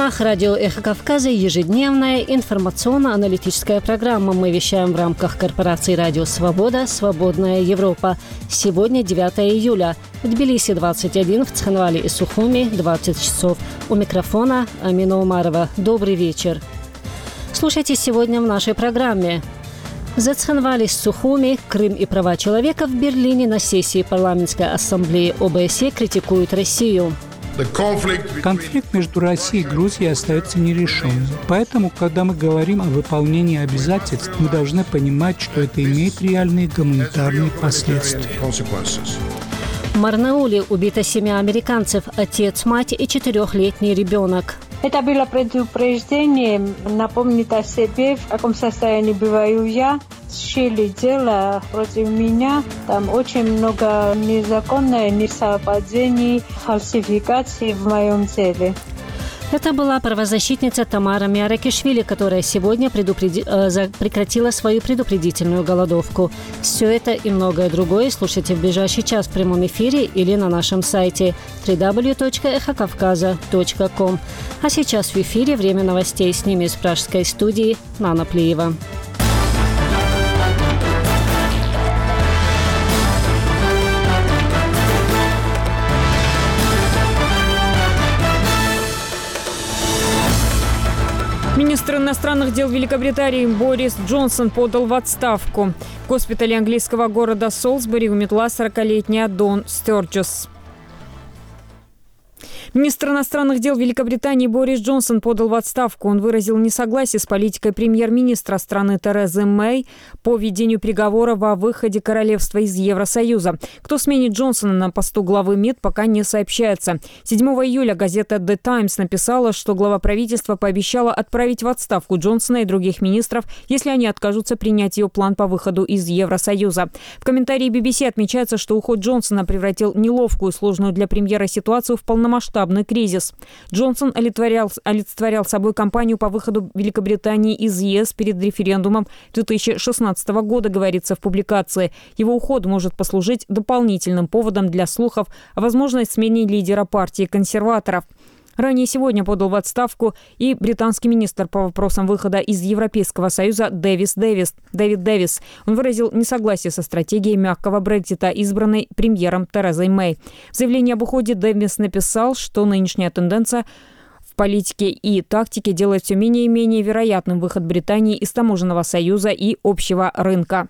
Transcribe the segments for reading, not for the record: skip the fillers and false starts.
волнах радио «Эхо Кавказа» ежедневная информационно-аналитическая программа. Мы вещаем в рамках корпорации «Радио Свобода. Свободная Европа». Сегодня 9 июля. В Тбилиси 21, в Цхинвале и Сухуми 20 часов. У микрофона Амина Умарова. Добрый вечер. Слушайте сегодня в нашей программе. За Цхинвали с Сухуми, Крым и права человека в Берлине на сессии парламентской ассамблеи ОБСЕ критикуют Россию. Конфликт между Россией и Грузией остается нерешенным. Поэтому, когда мы говорим о выполнении обязательств, мы должны понимать, что это имеет реальные гуманитарные последствия. В Марнауле убито 7 американцев, отец, мать и 4-летний ребенок. Это было предупреждение напомнить о себе, в каком состоянии бываю я. Сшили дело против меня. Там очень много незаконных несовпадений, фальсификаций в моем деле. Это была правозащитница Тамара Миаракишвили, которая сегодня прекратила свою предупредительную голодовку. Все это и многое другое слушайте в ближайший час в прямом эфире или на нашем сайте www.ekhokavkaza.com. А сейчас в эфире время новостей. С ними из пражской студии Нана Плиева. Министр иностранных дел Великобритании Борис Джонсон подал в отставку. В госпитале английского города Солсбери умерла 40-летняя Дон Стёрджес. Министр иностранных дел Великобритании Борис Джонсон подал в отставку. Он выразил несогласие с политикой премьер-министра страны Терезы Мэй по ведению переговоров о выходе королевства из Евросоюза. Кто сменит Джонсона на посту главы МИД, пока не сообщается. 7 июля газета The Times написала, что глава правительства пообещала отправить в отставку Джонсона и других министров, если они откажутся принять ее план по выходу из Евросоюза. В комментарии BBC отмечается, что уход Джонсона превратил неловкую, сложную для премьера ситуацию в полномасштабный кризис. Джонсон олицетворял собой кампанию по выходу Великобритании из ЕС перед референдумом 2016 года, говорится в публикации. Его уход может послужить дополнительным поводом для слухов о возможной смене лидера партии консерваторов. Ранее сегодня подал в отставку и британский министр по вопросам выхода из Европейского Союза Дэвид Дэвис. Он выразил несогласие со стратегией мягкого Брексита, избранной премьером Терезой Мэй. В заявлении об уходе Дэвис написал, что нынешняя тенденция в политике и тактике делает все менее и менее вероятным выход Британии из таможенного союза и общего рынка.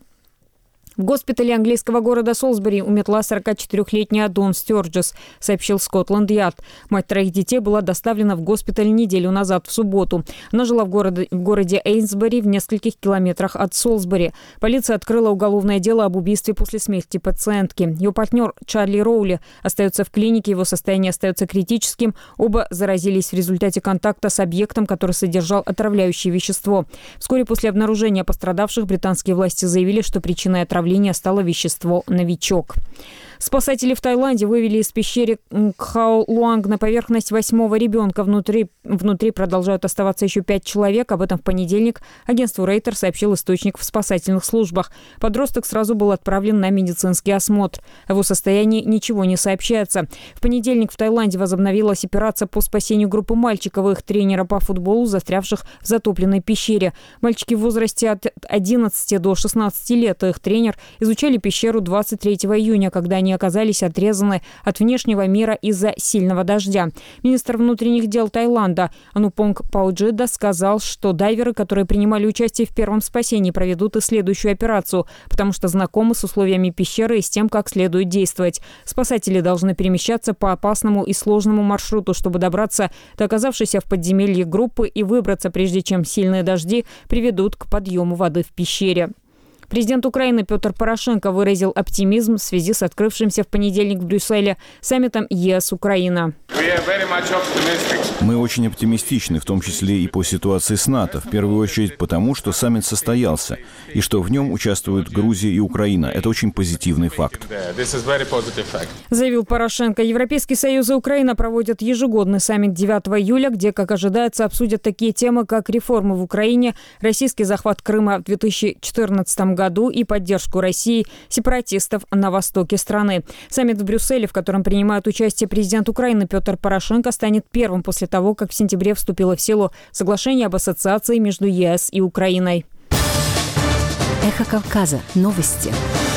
В госпитале английского города Солсбери умерла 44-летняя Дон Стёрджес, сообщил Скотланд-Ярд. Мать 3 детей была доставлена в госпиталь неделю назад в субботу. Она жила в городе Эйнсбери в нескольких километрах от Солсбери. Полиция открыла уголовное дело об убийстве после смерти пациентки. Ее партнер Чарли Роули остается в клинике, его состояние остается критическим. Оба заразились в результате контакта с объектом, который содержал отравляющее вещество. Вскоре после обнаружения пострадавших британские власти заявили, что причиной отравления стало вещество «Новичок». Спасатели в Таиланде вывели из пещеры Кхао-Луанг на поверхность 8-го ребенка. Внутри продолжают оставаться еще 5 человек. Об этом в понедельник агентству Рейтер сообщил источник в спасательных службах. Подросток сразу был отправлен на медицинский осмотр. О его состоянии ничего не сообщается. В понедельник в Таиланде возобновилась операция по спасению группы мальчиков и их тренера по футболу, застрявших в затопленной пещере. Мальчики в возрасте от 11 до 16 лет и их тренер изучали пещеру 23 июня, когда они оказались отрезаны от внешнего мира из-за сильного дождя. Министр внутренних дел Таиланда Анупонг Пауджида сказал, что дайверы, которые принимали участие в первом спасении, проведут и следующую операцию, потому что знакомы с условиями пещеры и с тем, как следует действовать. Спасатели должны перемещаться по опасному и сложному маршруту, чтобы добраться до оказавшейся в подземелье группы и выбраться, прежде чем сильные дожди приведут к подъему воды в пещере. Президент Украины Петр Порошенко выразил оптимизм в связи с открывшимся в понедельник в Брюсселе саммитом ЕС-Украина. Мы очень оптимистичны, в том числе и по ситуации с НАТО. В первую очередь потому, что саммит состоялся, и что в нем участвуют Грузия и Украина. Это очень позитивный факт. Заявил Порошенко. Европейский Союз и Украина проводят ежегодный саммит 9 июля, где, как ожидается, обсудят такие темы, как реформы в Украине, российский захват Крыма в 2014 году и поддержку России сепаратистов на востоке страны. Саммит в Брюсселе, в котором принимает участие президент Украины Петр Порошенко, станет первым после того, как в сентябре вступило в силу соглашение об ассоциации между ЕС и Украиной. Эхо Кавказа. Новости.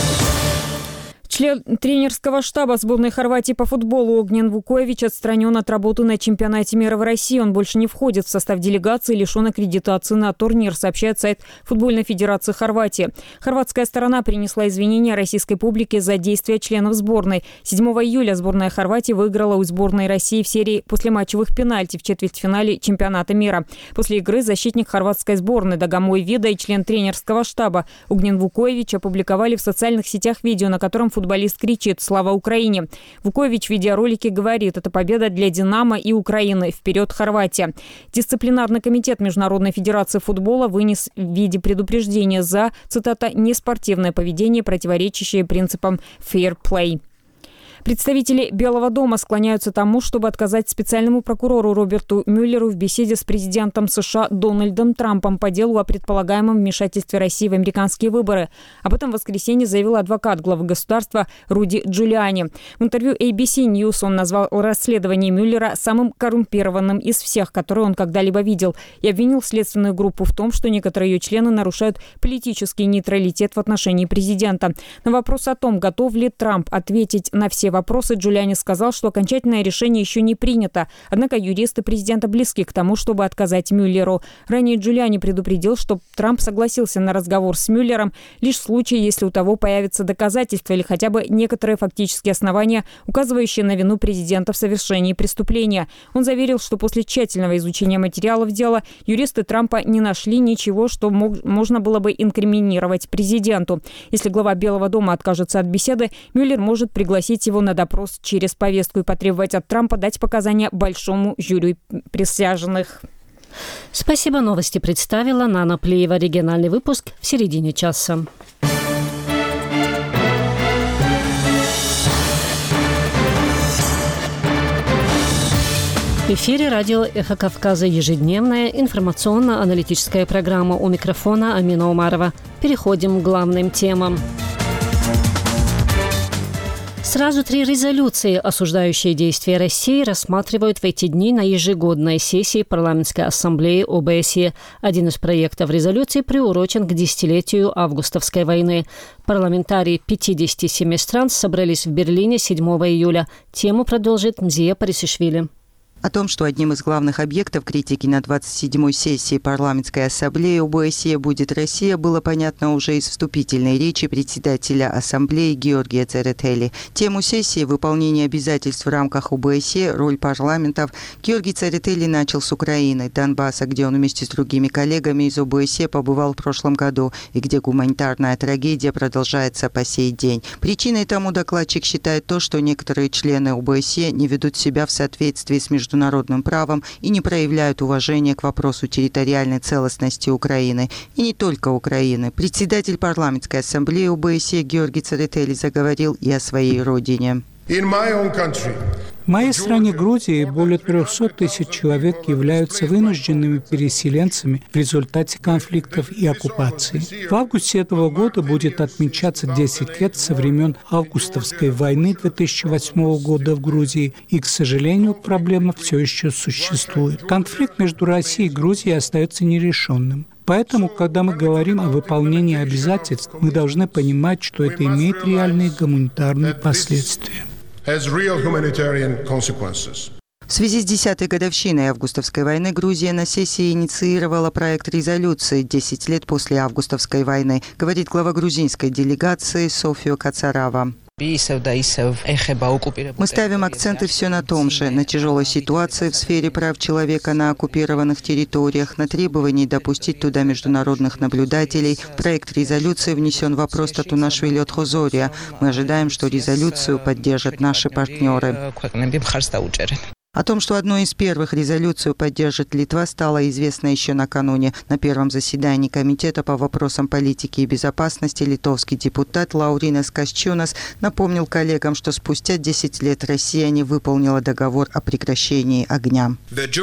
Член тренерского штаба сборной Хорватии по футболу Огнен Вукоевич отстранен от работы на чемпионате мира в России. Он больше не входит в состав делегации, лишен аккредитации на турнир, сообщает сайт Футбольной федерации Хорватии. Хорватская сторона принесла извинения российской публике за действия членов сборной. 7 июля сборная Хорватии выиграла у сборной России в серии послематчевых пенальти в четвертьфинале чемпионата мира. После игры защитник хорватской сборной Дагомой Вида и член тренерского штаба Огнен Вукоевич опубликовали в социальных сетях видео, на котором футболист кричит «Слава Украине!». Вукоевич в видеоролике говорит: «Это победа для «Динамо» и Украины. Вперед, Хорватия!». Дисциплинарный комитет Международной федерации футбола вынес в виде предупреждения за, цитата, «неспортивное поведение, противоречащее принципам fair play». Представители Белого дома склоняются тому, чтобы отказать специальному прокурору Роберту Мюллеру в беседе с президентом США Дональдом Трампом по делу о предполагаемом вмешательстве России в американские выборы. Об этом в воскресенье заявил адвокат главы государства Руди Джулиани. В интервью ABC News он назвал расследование Мюллера самым коррумпированным из всех, которые он когда-либо видел, и обвинил следственную группу в том, что некоторые ее члены нарушают политический нейтралитет в отношении президента. На вопрос о том, готов ли Трамп ответить на все вопросы, Джулиани сказал, что окончательное решение еще не принято. Однако юристы президента близки к тому, чтобы отказать Мюллеру. Ранее Джулиани предупредил, что Трамп согласился на разговор с Мюллером лишь в случае, если у того появятся доказательства или хотя бы некоторые фактические основания, указывающие на вину президента в совершении преступления. Он заверил, что после тщательного изучения материалов дела юристы Трампа не нашли ничего, что можно было бы инкриминировать президенту. Если глава Белого дома откажется от беседы, Мюллер может пригласить его на допрос через повестку и потребовать от Трампа дать показания большому жюри присяжных. Спасибо. Новости представила Нана Плеева. Региональный выпуск в середине часа. В эфире радио «Эхо Кавказа». Ежедневная информационно-аналитическая программа. У микрофона Амина Умарова. Переходим к главным темам. Сразу 3 резолюции, осуждающие действия России, рассматривают в эти дни на ежегодной сессии Парламентской ассамблеи ОБСЕ. Один из проектов резолюции приурочен к десятилетию августовской войны. Парламентарии 57 стран собрались в Берлине 7 июля. Тему продолжит Мзия Парисишвили. О том, что одним из главных объектов критики на 27-й сессии Парламентской ассамблеи ОБСЕ будет Россия, было понятно уже из вступительной речи председателя ассамблеи Георгия Церетели. Тему сессии «Выполнение обязательств в рамках ОБСЕ. Роль парламентов» Георгий Церетели начал с Украины, Донбасса, где он вместе с другими коллегами из ОБСЕ побывал в прошлом году и где гуманитарная трагедия продолжается по сей день. Причиной тому докладчик считает то, что некоторые члены ОБСЕ не ведут себя в соответствии с международным правом и не проявляют уважения к вопросу территориальной целостности Украины. И не только Украины. Председатель парламентской ассамблеи ОБСЕ Георгий Церетели заговорил и о своей родине. В моей стране Грузии более 300 тысяч человек являются вынужденными переселенцами в результате конфликтов и оккупации. В августе этого года будет отмечаться 10 лет со времен августовской войны 2008 года в Грузии, и, к сожалению, проблема все еще существует. Конфликт между Россией и Грузией остается нерешенным. Поэтому, когда мы говорим о выполнении обязательств, мы должны понимать, что это имеет реальные гуманитарные последствия. В связи с 10-й годовщиной августовской войны Грузия на сессии инициировала проект резолюции «10 лет после августовской войны», говорит глава грузинской делегации Софио Кацарава. Мы ставим акценты все на том же, на тяжелой ситуации в сфере прав человека на оккупированных территориях, на требовании допустить туда международных наблюдателей. В проект резолюции внесен вопрос Татунашвили от Хозория. Мы ожидаем, что резолюцию поддержат наши партнеры. О том, что одной из первых резолюцию поддержит Литва, стало известно еще накануне. На первом заседании Комитета по вопросам политики и безопасности литовский депутат Лауринас Касчунас напомнил коллегам, что спустя 10 лет Россия не выполнила договор о прекращении огня.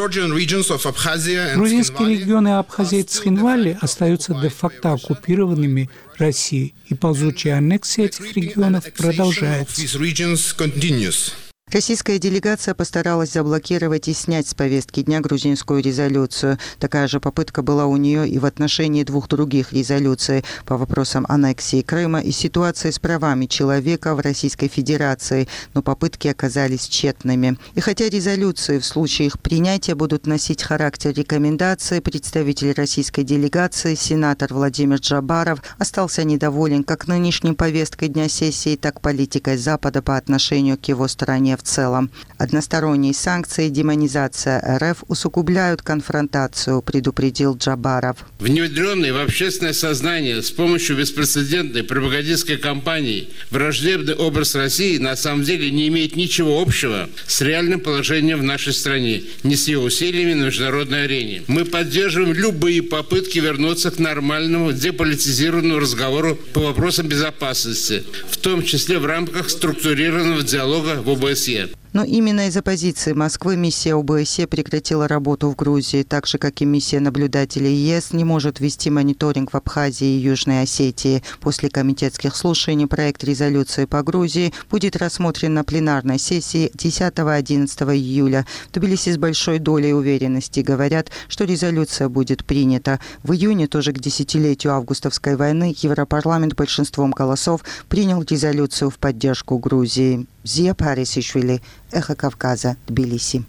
Грузинские регионы Абхазии и Цхинвали остаются де-факто оккупированными Россией, и ползучая аннексия этих регионов продолжается. Российская делегация постаралась заблокировать и снять с повестки дня грузинскую резолюцию. Такая же попытка была у нее и в отношении двух других резолюций по вопросам аннексии Крыма и ситуации с правами человека в Российской Федерации, но попытки оказались тщетными. И хотя резолюции в случае их принятия будут носить характер рекомендаций, представитель российской делегации, сенатор Владимир Джабаров, остался недоволен как нынешней повесткой дня сессии, так и политикой Запада по отношению к его стране в целом. Односторонние санкции и демонизация РФ усугубляют конфронтацию, предупредил Джабаров. Внедренный в общественное сознание с помощью беспрецедентной пропагандистской кампании враждебный образ России на самом деле не имеет ничего общего с реальным положением в нашей стране, ни с ее усилиями на международной арене. Мы поддерживаем любые попытки вернуться к нормальному деполитизированному разговору по вопросам безопасности, в том числе в рамках структурированного диалога в ОБСЕ. Но именно из-за позиции Москвы миссия ОБСЕ прекратила работу в Грузии, так же, как и миссия наблюдателей ЕС не может вести мониторинг в Абхазии и Южной Осетии. После комитетских слушаний проект резолюции по Грузии будет рассмотрен на пленарной сессии 10-11 июля. В Тбилиси с большой долей уверенности говорят, что резолюция будет принята. В июне, тоже к десятилетию августовской войны, Европарламент большинством голосов принял резолюцию в поддержку Грузии. Зия Парисишвили, Эхо Кавказа, Тбилиси.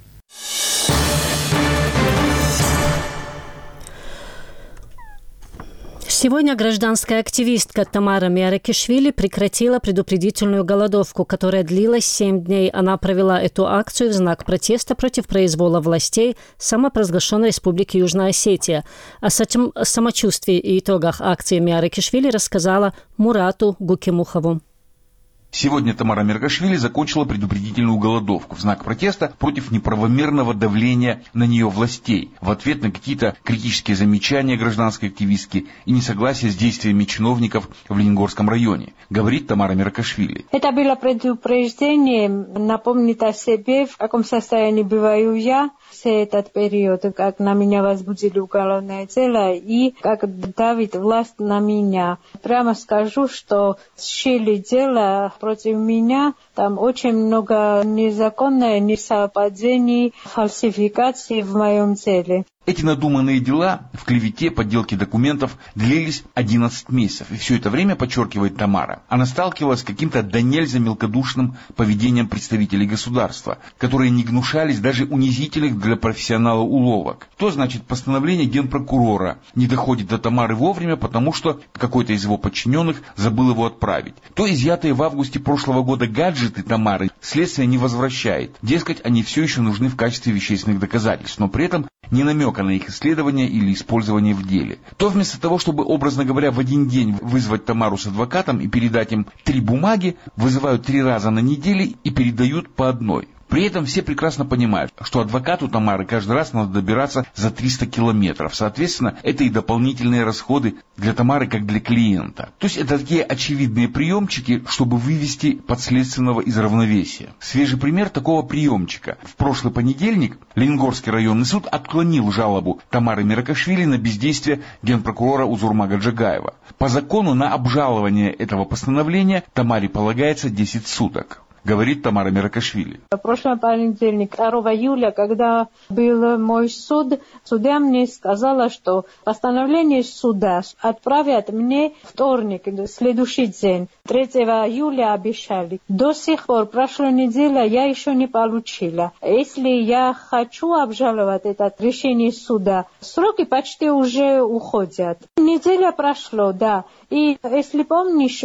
Сегодня гражданская активистка Тамара Миаракишвили прекратила предупредительную голодовку, которая длилась 7 дней. Она провела эту акцию в знак протеста против произвола властей самопровозглашенной Республики Южная Осетия. О самочувствии и итогах акции Миаракишвили рассказала Мурату Гукимухову. Сегодня Тамара Миаракишвили закончила предупредительную голодовку в знак протеста против неправомерного давления на нее властей в ответ на какие-то критические замечания гражданской активистки и несогласие с действиями чиновников в Лениногорском районе, говорит Тамара Миаракишвили. Это было предупреждение напомнить о себе, в каком состоянии бываю я все этот период, как на меня возбудили уголовное дело и как давит власть на меня. Прямо скажу, что сшили дело против меня, там очень много незаконных несовпадений, фальсификаций в моем деле. Эти надуманные дела в клевете, подделке документов длились 11 месяцев. И все это время, подчеркивает Тамара, она сталкивалась с каким-то до нельзя мелкодушным поведением представителей государства, которые не гнушались даже унизительных для профессионала уловок. То, значит, постановление генпрокурора не доходит до Тамары вовремя, потому что какой-то из его подчиненных забыл его отправить. То изъятые в августе прошлого года гаджеты Тамары следствие не возвращает. Дескать, они все еще нужны в качестве вещественных доказательств, но при этом не намека на их исследование или использование в деле. То вместо того, чтобы, образно говоря, в один день вызвать Тамару с адвокатом и передать им 3 бумаги, вызывают 3 раза на неделе и передают по одной. При этом все прекрасно понимают, что адвокату Тамары каждый раз надо добираться за 300 километров. Соответственно, это и дополнительные расходы для Тамары, как для клиента. То есть это такие очевидные приемчики, чтобы вывести подследственного из равновесия. Свежий пример такого приемчика. В прошлый понедельник Лениногорский районный суд отклонил жалобу Тамары Миаракишвили на бездействие генпрокурора Узурмага Джагаева. По закону на обжалование этого постановления Тамаре полагается 10 суток. Говорит Тамара Миаракишвили. В прошлом понедельник, 2 июля, когда был мой суд, судья мне сказала, что постановление суда отправят мне вторник, следующий день. 3 июля обещали. До сих пор, прошлой неделе, я еще не получила. Если я хочу обжаловать это решение суда, сроки почти уже уходят. Неделя прошла, да. И если помнишь,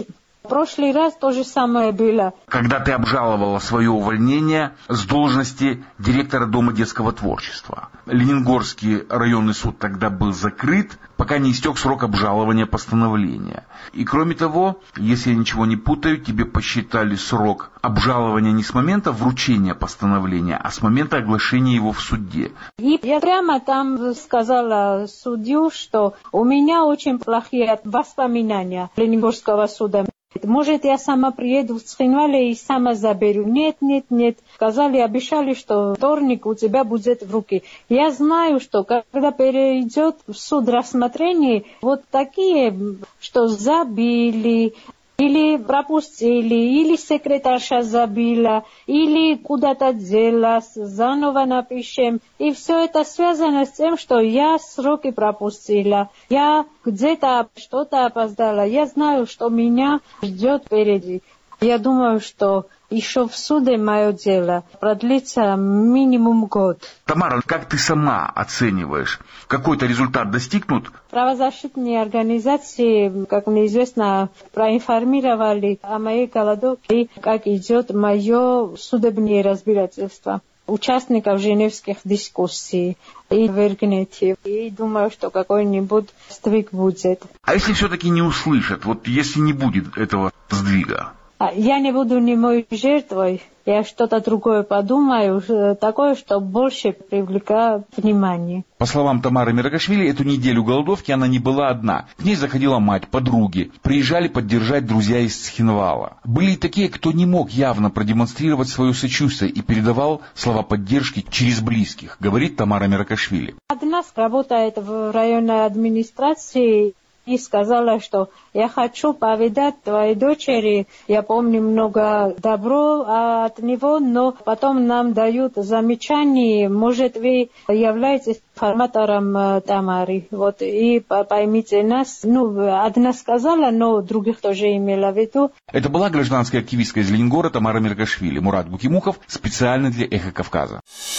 В прошлый раз то же самое было. Когда ты обжаловала свое увольнение с должности директора Дома детского творчества. Ленингорский районный суд тогда был закрыт, пока не истек срок обжалования постановления. И кроме того, если я ничего не путаю, тебе посчитали срок обжалования не с момента вручения постановления, а с момента оглашения его в суде. И я прямо там сказала судью, что у меня очень плохие воспоминания Ленингорского суда. Может, я сама приеду в Цхинвале и сама заберу. Нет. Сказали, обещали, что вторник у тебя будет в руки. Я знаю, что когда перейдет в суд рассмотрения, вот такие, что забили, или пропустили, или секретарша забила, или куда-то делась, заново напишем. И все это связано с тем, что я сроки пропустила. Я где-то что-то опоздала. Я знаю, что меня ждет впереди. Я думаю, что еще в суде мое дело продлится минимум год. Тамара, как ты сама оцениваешь? Какой-то результат достигнут? Правозащитные организации, как мне известно, проинформировали о моей голодовке, как идет мое судебное разбирательство участников женевских дискуссий и в интернете. И думаю, что какой-нибудь сдвиг будет. А если все-таки не услышат, вот если не будет этого сдвига? Я не буду немой жертвой, я что-то другое подумаю, такое, что больше привлекает внимание. По словам Тамары Миракашвили, эту неделю голодовки она не была одна. К ней заходила мать, подруги. Приезжали поддержать друзья из Цхинвала. Были и такие, кто не мог явно продемонстрировать свое сочувствие и передавал слова поддержки через близких, говорит Тамара Миракашвили. Одна работает в районной администрации и сказала, что я хочу повидать твоей дочери. Я помню много добро от него, но потом нам дают замечания. Может, вы являетесь информатором Тамары. Вот, и поймите нас. Одна сказала, но других тоже имела в виду. Это была гражданская активистка из Ленингора Тамара Миракашвили. Мурат Букимухов специально для «Эхо Кавказа».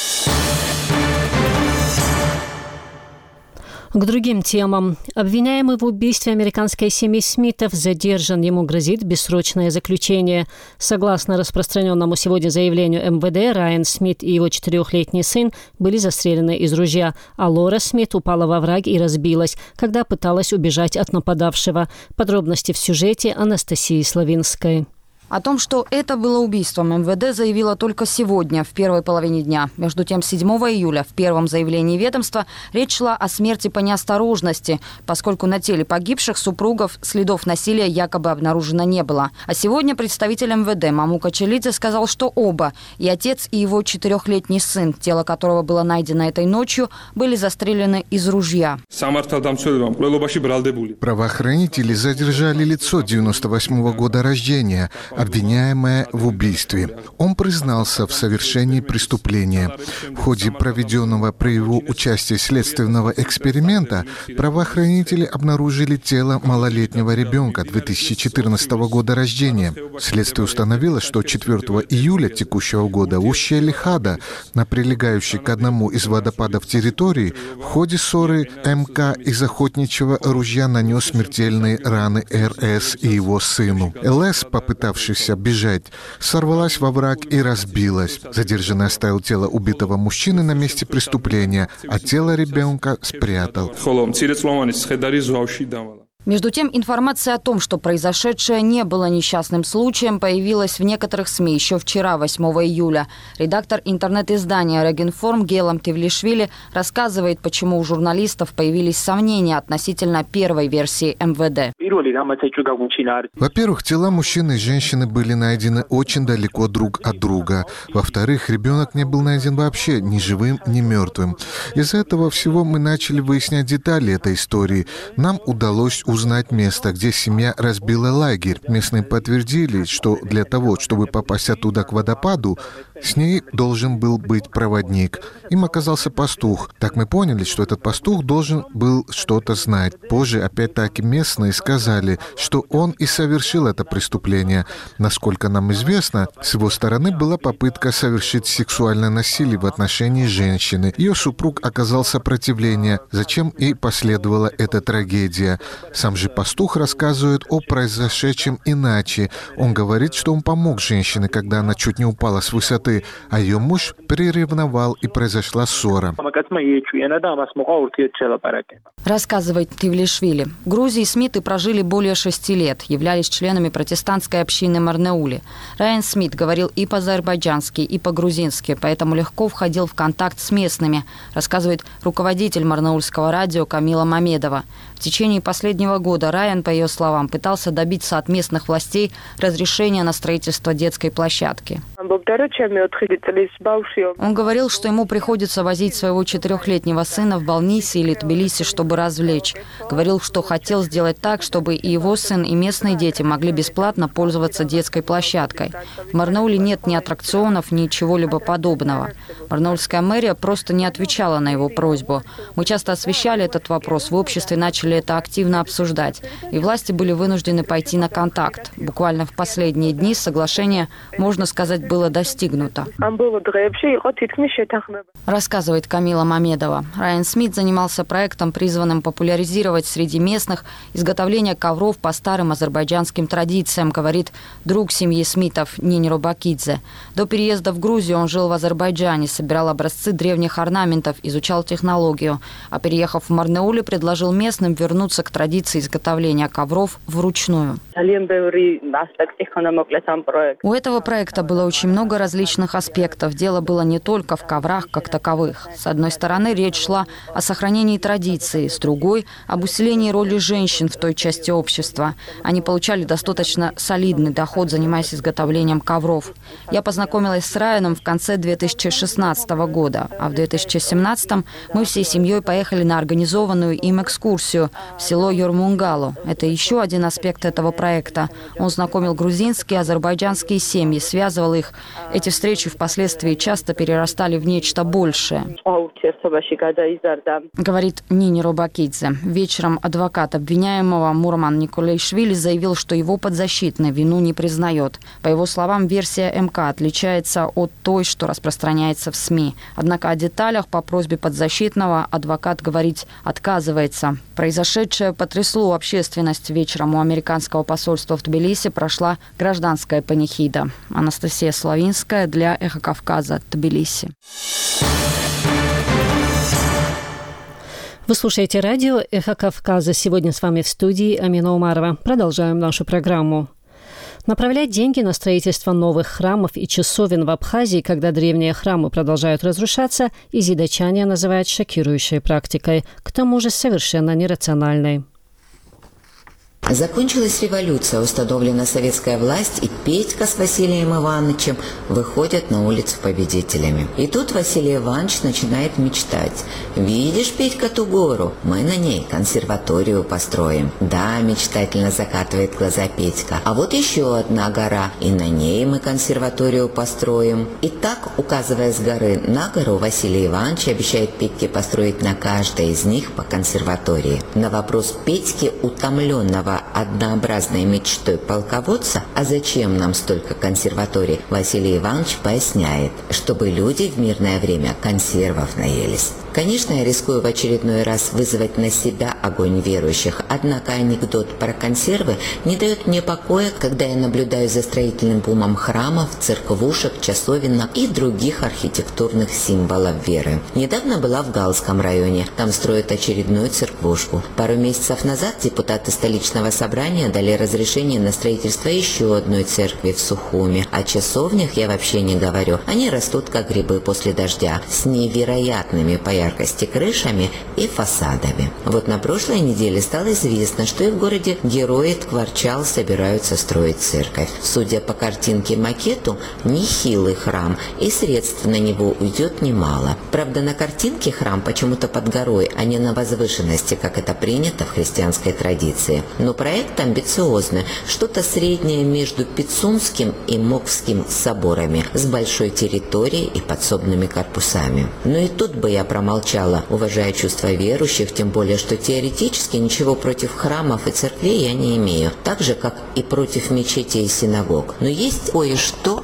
К другим темам. Обвиняемый в убийстве американской семьи Смитов задержан. Ему грозит бессрочное заключение. Согласно распространенному сегодня заявлению МВД, Райан Смит и его 4-летний сын были застрелены из ружья, а Лора Смит упала во враг и разбилась, когда пыталась убежать от нападавшего. Подробности в сюжете Анастасии Славинской. О том, что это было убийством, МВД заявило только сегодня, в первой половине дня. Между тем, 7 июля в первом заявлении ведомства речь шла о смерти по неосторожности, поскольку на теле погибших супругов следов насилия якобы обнаружено не было. А сегодня представитель МВД Мамука Челидзе сказал, что оба, и отец, и его 4-летний сын, тело которого было найдено этой ночью, были застрелены из ружья. Правоохранители задержали лицо 98-го года рождения, обвиняемое в убийстве. Он признался в совершении преступления. В ходе проведенного при его участии следственного эксперимента правоохранители обнаружили тело малолетнего ребенка 2014 года рождения. Следствие установило, что 4 июля текущего года в устье Лихада, на прилегающей к одному из водопадов территории, в ходе ссоры МК из охотничьего ружья нанес смертельные раны РС и его сыну. ЛС, попытавшись бежать, сорвалась во враг и разбилась. Задержанный оставил тело убитого мужчины на месте преступления, а тело ребенка спрятал. Между тем, информация о том, что произошедшее не было несчастным случаем, появилась в некоторых СМИ еще вчера, 8 июля. Редактор интернет-издания «Регинформ» Гелам Тивлишвили рассказывает, почему у журналистов появились сомнения относительно первой версии МВД. Во-первых, тела мужчины и женщины были найдены очень далеко друг от друга. Во-вторых, ребенок не был найден вообще ни живым, ни мертвым. Из-за этого всего мы начали выяснять детали этой истории. Нам удалось узнать место, где семья разбила лагерь. Местные подтвердили, что для того, чтобы попасть оттуда к водопаду, с ней должен был быть проводник. Им оказался пастух. Так мы поняли, что этот пастух должен был что-то знать. Позже, опять-таки, местные сказали, что он и совершил это преступление. Насколько нам известно, с его стороны была попытка совершить сексуальное насилие в отношении женщины. Ее супруг оказал сопротивление, зачем и последовала эта трагедия. Сам же пастух рассказывает о произошедшем иначе. Он говорит, что он помог женщине, когда она чуть не упала с высоты, а ее муж приревновал и произошла ссора. Рассказывает Тивлишвили. В Грузии Смиты прожили более 6 лет, являлись членами протестантской общины Марнеули. Райан Смит говорил и по-азербайджански, и по-грузински, поэтому легко входил в контакт с местными, рассказывает руководитель марнаульского радио Камила Мамедова. В течение последнего года Райан, по ее словам, пытался добиться от местных властей разрешения на строительство детской площадки. Он говорил, что ему приходится возить своего 4-летнего сына в Балниси или Тбилиси, чтобы развлечь. Говорил, что хотел сделать так, чтобы и его сын, и местные дети могли бесплатно пользоваться детской площадкой. В Марнауле нет ни аттракционов, ни чего-либо подобного. Марнаульская мэрия просто не отвечала на его просьбу. Мы часто освещали этот вопрос, в обществе начали это активно обсуждать. И власти были вынуждены пойти на контакт. Буквально в последние дни соглашение, можно сказать, было достигнуто. Рассказывает Камила Мамедова. Райан Смит занимался проектом, призванным популяризировать среди местных изготовление ковров по старым азербайджанским традициям, говорит друг семьи Смитов Нини Робакидзе. До переезда в Грузию он жил в Азербайджане, собирал образцы древних орнаментов, изучал технологию. А переехав в Марнеуле, предложил местным вернуться к традиции изготовления ковров вручную. У этого проекта было очень много различных аспектов. Дело было не только в коврах как таковых. С одной стороны, речь шла о сохранении традиции, с другой – об усилении роли женщин в той части общества. Они получали достаточно солидный доход, занимаясь изготовлением ковров. Я познакомилась с Райаном в конце 2016 года, а в 2017 мы всей семьей поехали на организованную им экскурсию в село Йормунгало. Это еще один аспект этого проекта. Он знакомил грузинские и азербайджанские семьи, связывал их. Эти встречи впоследствии часто перерастали в нечто большее. Говорит Нини Робакидзе. Вечером адвокат обвиняемого Мурман Николейшвили заявил, что его подзащитный вину не признает. По его словам, версия МК отличается от той, что распространяется в СМИ. Однако о деталях по просьбе подзащитного адвокат говорить отказывается. Произошедшее потрясло общественность. Вечером у американского посольства в Тбилиси прошла гражданская панихида. Анастасия Славинская для «Эхо Кавказа», Тбилиси. Вы слушаете радио «Эхо Кавказа». Сегодня с вами в студии Амина Умарова. Продолжаем нашу программу. Направлять деньги на строительство новых храмов и часовен в Абхазии, когда древние храмы продолжают разрушаться, изидачане называют шокирующей практикой, к тому же совершенно нерациональной. Закончилась революция, установлена советская власть, и Петька с Василием Ивановичем выходят на улицу победителями. И тут Василий Иванович начинает мечтать. «Видишь, Петька, ту гору? Мы на ней консерваторию построим». «Да», мечтательно закатывает глаза Петька. «А вот еще одна гора, и на ней мы консерваторию построим». И так, указывая с горы на гору, Василий Иванович обещает Петьке построить на каждой из них по консерватории. На вопрос Петьки, утомленного однообразной мечтой полководца, а зачем нам столько консерваторий, Василий Иванович поясняет, чтобы люди в мирное время консервов наелись. Конечно, я рискую в очередной раз вызвать на себя огонь верующих, однако анекдот про консервы не дает мне покоя, когда я наблюдаю за строительным бумом храмов, церквушек, часовен и других архитектурных символов веры. Недавно была в Галском районе, там строят очередную церквушку. Пару месяцев назад депутаты столичного собрания дали разрешение на строительство еще одной церкви в Сухуме. О часовнях я вообще не говорю, они растут как грибы после дождя, с невероятными по яркости крышами и фасадами. Вот на прошлой неделе стало известно, что и в городе Герои Ткварчал собираются строить церковь. Судя по картинке-макету, нехилый храм, и средств на него уйдет немало. Правда, на картинке храм почему-то под горой, а не на возвышенности, как это принято в христианской традиции. Но проект амбициозный, что-то среднее между Пицунским и Мокским соборами, с большой территорией и подсобными корпусами. Но и тут бы я промолчала, уважая чувства верующих, тем более, что теоретически ничего против храмов и церквей я не имею, так же, как и против мечетей и синагог. Но есть кое-что,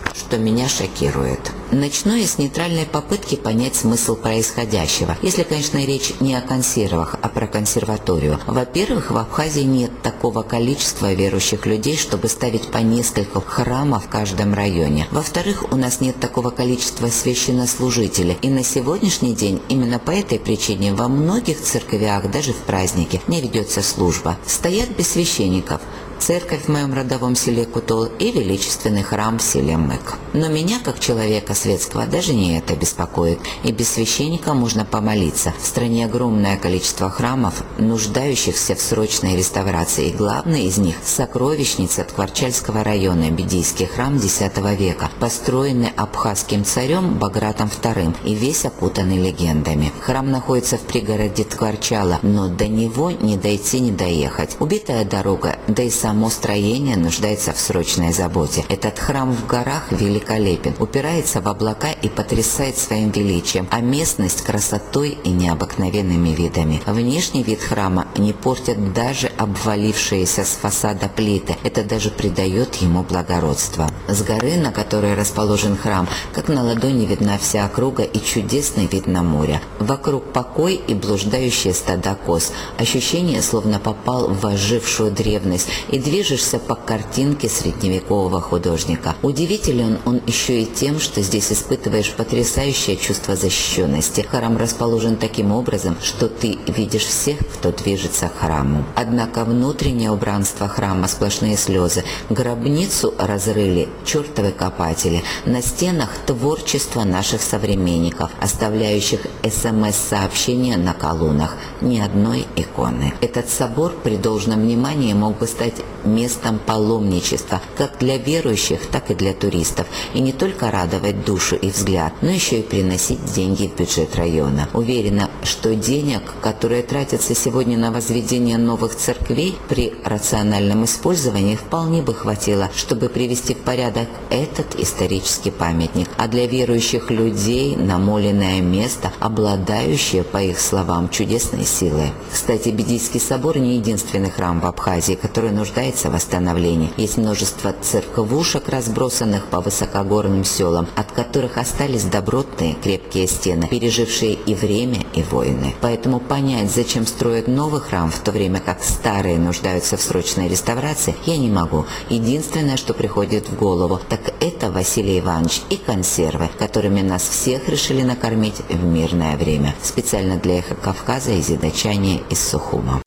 что меня шокирует. Начну я с нейтральной попытки понять смысл происходящего. Если, конечно, речь не о консервах, а про консерваторию. Во-первых, в Абхазии нет такого количества верующих людей, чтобы ставить по несколько храмов в каждом районе. Во-вторых, у нас нет такого количества священнослужителей. И на сегодняшний день именно по этой причине во многих церквях, даже в праздники, не ведется служба. Стоят без священников. Церковь в моем родовом селе Кутол и величественный храм в селе Мык. Но меня, как человека светского, даже не это беспокоит. И без священника можно помолиться. В стране огромное количество храмов, нуждающихся в срочной реставрации. И главный из них – сокровищница Ткварчальского района, Бедийский храм X века, построенный абхазским царем Багратом II и весь окутанный легендами. Храм находится в пригороде Ткварчала, но до него не дойти, не доехать. Убитая дорога, да и само строение нуждается в срочной заботе. Этот храм в горах великолепен, упирается в облака и потрясает своим величием, а местность красотой и необыкновенными видами. Внешний вид храма не портят даже обвалившиеся с фасада плиты. Это даже придает ему благородство. С горы, на которой расположен храм, как на ладони видна вся округа и чудесный вид на море. Вокруг покой и блуждающие стада коз. Ощущение, словно попал в ожившую древность и движешься по картинке средневекового художника. Удивителен он еще и тем, что здесь испытываешь потрясающее чувство защищенности. Храм расположен таким образом, что ты видишь всех, кто движется к храму. Однако внутреннее убранство храма — сплошные слезы. Гробницу разрыли чертовы копатели. На стенах творчество наших современников, оставляющих СМС-сообщения на колоннах. Ни одной иконы. Этот собор при должном внимании мог бы стать местом паломничества, как для верующих, так и для туристов. И не только радовать душу и взгляд, но еще и приносить деньги в бюджет района. Уверена, что денег, которые тратятся сегодня на возведение новых церквей, при рациональном использовании вполне бы хватило, чтобы привести в порядок этот исторический памятник. А для верующих людей намоленное место, обладающее, по их словам, чудесной силой. Кстати, Бедийский собор не единственный храм в Абхазии, который нуждается в восстановлении. Есть множество церквушек, разбросанных по высокогорным селам, от которых остались добротные крепкие стены, пережившие и время, и войны. Поэтому понять, зачем строят новый храм, в то время как старые нуждаются в срочной реставрации, я не могу. Единственное, что приходит в голову, так это Василий Иванович и консервы, которыми нас всех решили накормить в мирное время. Специально для «Эхо Кавказа» и «Зидачане» из Сухума.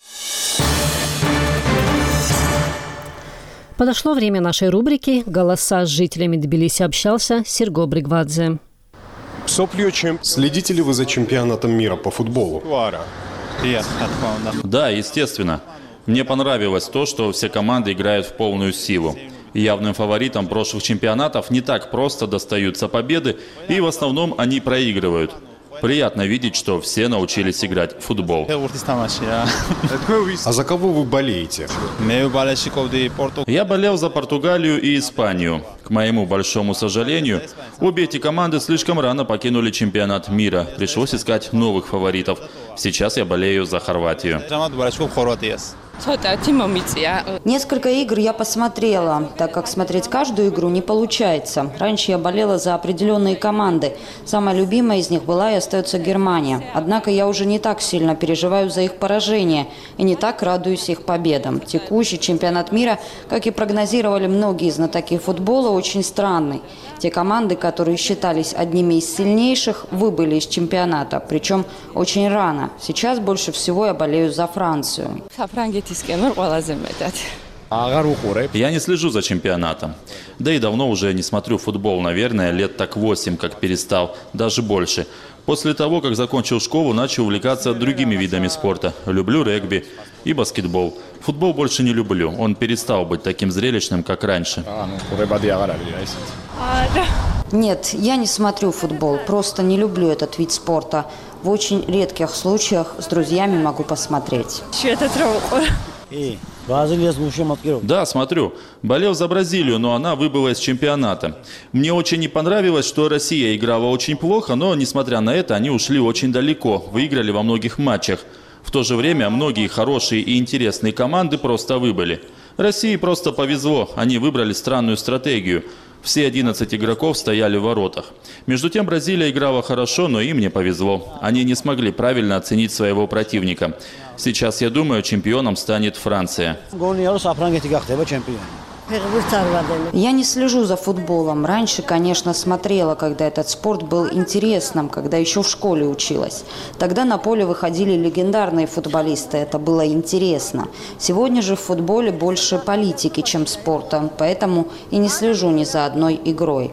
Подошло время нашей рубрики «Голоса с жителями Тбилиси» общался Серго Бригвадзе. Следите ли вы за чемпионатом мира по футболу? Да, естественно. Мне понравилось то, что все команды играют в полную силу. Явным фаворитам прошлых чемпионатов не так просто достаются победы, и в основном они проигрывают. Приятно видеть, что все научились играть в футбол. А за кого вы болеете? Я болел за Португалию и Испанию. К моему большому сожалению, обе эти команды слишком рано покинули чемпионат мира. Пришлось искать новых фаворитов. Сейчас я болею за Хорватию. Несколько игр я посмотрела, так как смотреть каждую игру не получается. Раньше я болела за определенные команды. Самая любимая из них была и остается Германия. Однако я уже не так сильно переживаю за их поражение и не так радуюсь их победам. Текущий чемпионат мира, как и прогнозировали многие знатоки футбола, очень странный. Те команды, которые считались одними из сильнейших, выбыли из чемпионата, причем очень рано. Сейчас больше всего я болею за Францию. Я не слежу за чемпионатом. Да и давно уже не смотрю футбол, наверное, лет так 8, как перестал, даже больше. После того, как закончил школу, начал увлекаться другими видами спорта. Люблю регби и баскетбол. Футбол больше не люблю. Он перестал быть таким зрелищным, как раньше. Нет, я не смотрю футбол. Просто не люблю этот вид спорта. В очень редких случаях с друзьями могу посмотреть. Да, смотрю. Болел за Бразилию, но она выбыла из чемпионата. Мне очень не понравилось, что Россия играла очень плохо, но, несмотря на это, они ушли очень далеко, выиграли во многих матчах. В то же время многие хорошие и интересные команды просто выбыли. России просто повезло, они выбрали странную стратегию. Все 11 игроков стояли в воротах. Между тем Бразилия играла хорошо, но им не повезло. Они не смогли правильно оценить своего противника. Сейчас, я думаю, чемпионом станет Франция. Я не слежу за футболом. Раньше, конечно, смотрела, когда этот спорт был интересным, когда еще в школе училась. Тогда на поле выходили легендарные футболисты. Это было интересно. Сегодня же в футболе больше политики, чем спорта. Поэтому и не слежу ни за одной игрой.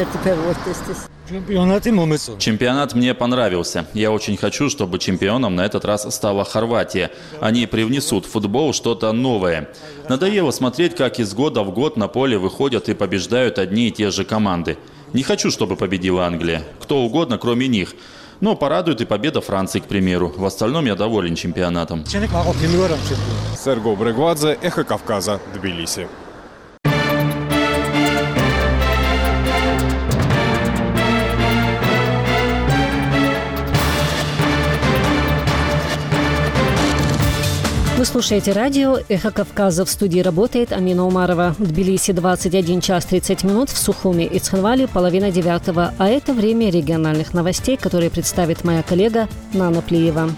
Чемпионат мне понравился. Я очень хочу, чтобы чемпионом на этот раз стала Хорватия. Они привнесут в футбол что-то новое. Надоело смотреть, как из года в год на поле выходят и побеждают одни и те же команды. Не хочу, чтобы победила Англия. Кто угодно, кроме них. Но порадует и победа Франции, к примеру. В остальном я доволен чемпионатом. Серго Брегвадзе, Эхо Кавказа, Тбилиси. Вы слушаете радио «Эхо Кавказа». В студии работает Амина Умарова. В Тбилиси 21 час 30 минут, в Сухуми и Цхинвале 8:30. А это время региональных новостей, которые представит моя коллега Нана Плиева.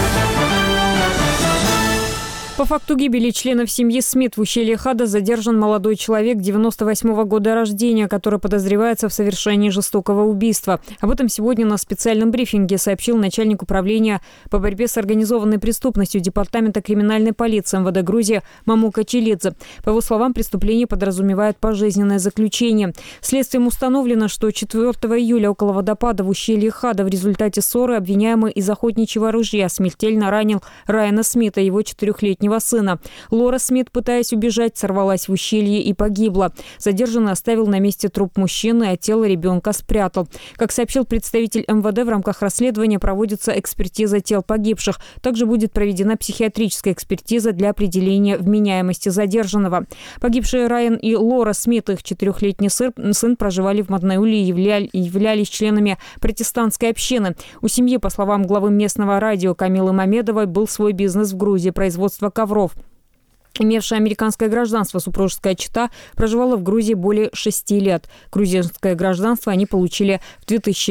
По факту гибели членов семьи Смит в ущелье Хада задержан молодой человек 98-го года рождения, который подозревается в совершении жестокого убийства. Об этом сегодня на специальном брифинге сообщил начальник управления по борьбе с организованной преступностью Департамента криминальной полиции МВД Грузии Мамука Челидзе. По его словам, преступление подразумевает пожизненное заключение. Следствием установлено, что 4 июля около водопада в ущелье Хада в результате ссоры обвиняемый из охотничьего ружья смертельно ранил Райана Смита, его 4-летнего сына. Лора Смит, пытаясь убежать, сорвалась в ущелье и погибла. Задержанный оставил на месте труп мужчины, а тело ребенка спрятал. Как сообщил представитель МВД, в рамках расследования проводится экспертиза тел погибших. Также будет проведена психиатрическая экспертиза для определения вменяемости задержанного. Погибшие Райан и Лора Смит, их 4-летний сын, проживали в Маднауле и являлись членами протестантской общины. У семьи, по словам главы местного радио Камилы Мамедовой, был свой бизнес в Грузии – производство ковров. Имевшая американское гражданство супружеская чета проживала в Грузии более 6 лет. Грузинское гражданство они получили в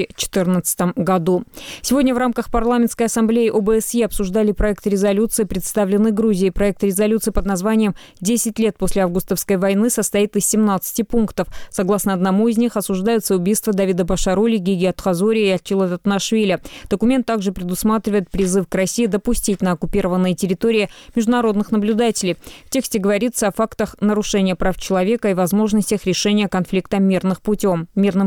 2014 году. Сегодня в рамках парламентской ассамблеи ОБСЕ обсуждали проект резолюции, представленный Грузией. Проект резолюции под названием «10 лет после августовской войны» состоит из 17 пунктов. Согласно одному из них, осуждаются убийства Давида Башарули, Гиги Атхазори и Ачила Татнашвили. Документ также предусматривает призыв к России допустить на оккупированные территории международных наблюдателей. В тексте говорится о фактах нарушения прав человека и возможностях решения конфликта мирным путем.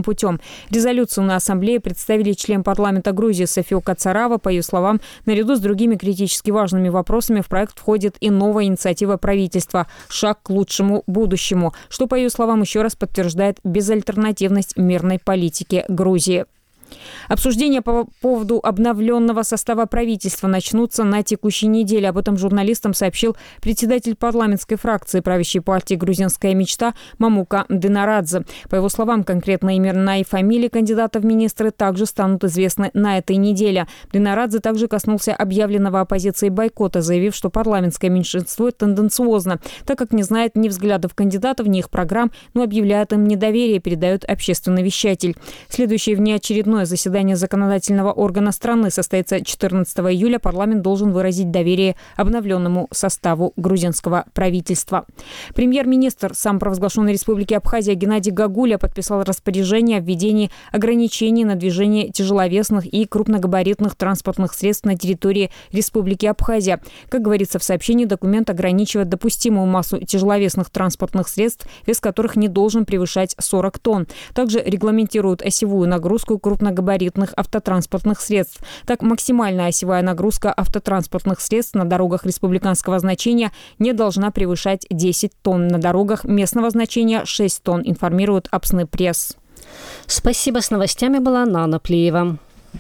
Резолюцию на ассамблее представили член парламента Грузии София Кацарава. По ее словам, наряду с другими критически важными вопросами в проект входит и новая инициатива правительства «Шаг к лучшему будущему», что, по ее словам, еще раз подтверждает безальтернативность мирной политики Грузии. Обсуждения по поводу обновленного состава правительства начнутся на текущей неделе. Об этом журналистам сообщил председатель парламентской фракции правящей партии «Грузинская мечта» Мамука Денарадзе. По его словам, конкретные имена и фамилии кандидатов в министры также станут известны на этой неделе. Денарадзе также коснулся объявленного оппозицией бойкота, заявив, что парламентское меньшинство тенденциозно, так как не знает ни взглядов кандидатов, ни их программ, но объявляет им недоверие, передает общественный вещатель. Следующее внеочередное заседание законодательного органа страны состоится 14 июля. Парламент должен выразить доверие обновленному составу грузинского правительства. Премьер-министр самопровозглашенной республики Абхазия Геннадий Гагуля подписал распоряжение о введении ограничений на движение тяжеловесных и крупногабаритных транспортных средств на территории республики Абхазия. Как говорится в сообщении, документ ограничивает допустимую массу тяжеловесных транспортных средств, вес которых не должен превышать 40 тонн. Также регламентирует осевую нагрузку крупногабаритных автотранспортных средств. Так, максимальная осевая нагрузка автотранспортных средств на дорогах республиканского значения не должна превышать 10 тонн. На дорогах местного значения 6 тонн, информирует Апсны пресс. Спасибо. С новостями была Нана Плиева.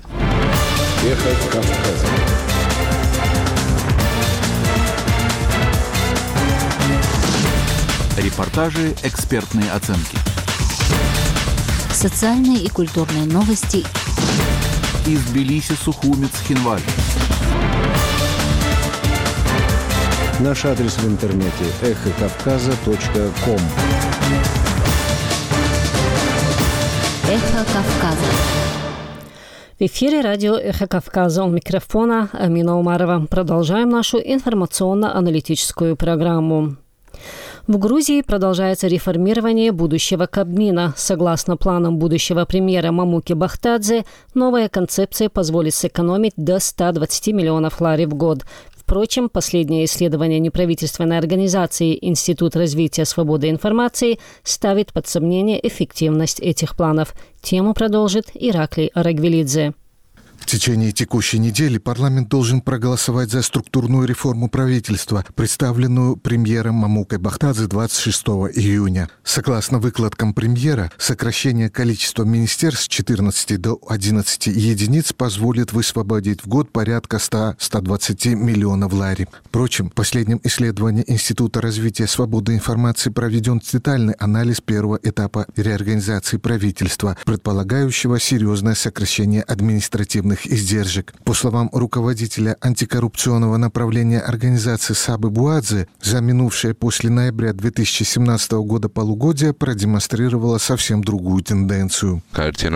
Эхо Кавказа. Репортажи, экспертные оценки. Социальные и культурные новости из Тбилиси, Сухуми, Цхинвале. Наш адрес в интернете – эхокавказа.ком. Эхо Кавказа. В эфире радио «Эхо Кавказа». У микрофона Амина Умарова. Продолжаем нашу информационно-аналитическую программу. В Грузии продолжается реформирование будущего Кабмина. Согласно планам будущего премьера Мамуки Бахтадзе, новая концепция позволит сэкономить до 120 миллионов лари в год. Впрочем, последнее исследование неправительственной организации Институт развития свободы информации ставит под сомнение эффективность этих планов. Тему продолжит Ираклий Арагвелидзе. В течение текущей недели парламент должен проголосовать за структурную реформу правительства, представленную премьером Мамукой Бахтадзе 26 июня. Согласно выкладкам премьера, сокращение количества министерств с 14 до 11 единиц позволит высвободить в год порядка 100-120 миллионов лари. Впрочем, в последнем исследовании Института развития свободы информации проведен детальный анализ первого этапа реорганизации правительства, предполагающего серьезное сокращение административных издержек. По словам руководителя антикоррупционного направления организации Сабы Буадзе, за минувшее после ноября 2017 года полугодие продемонстрировала совсем другую тенденцию.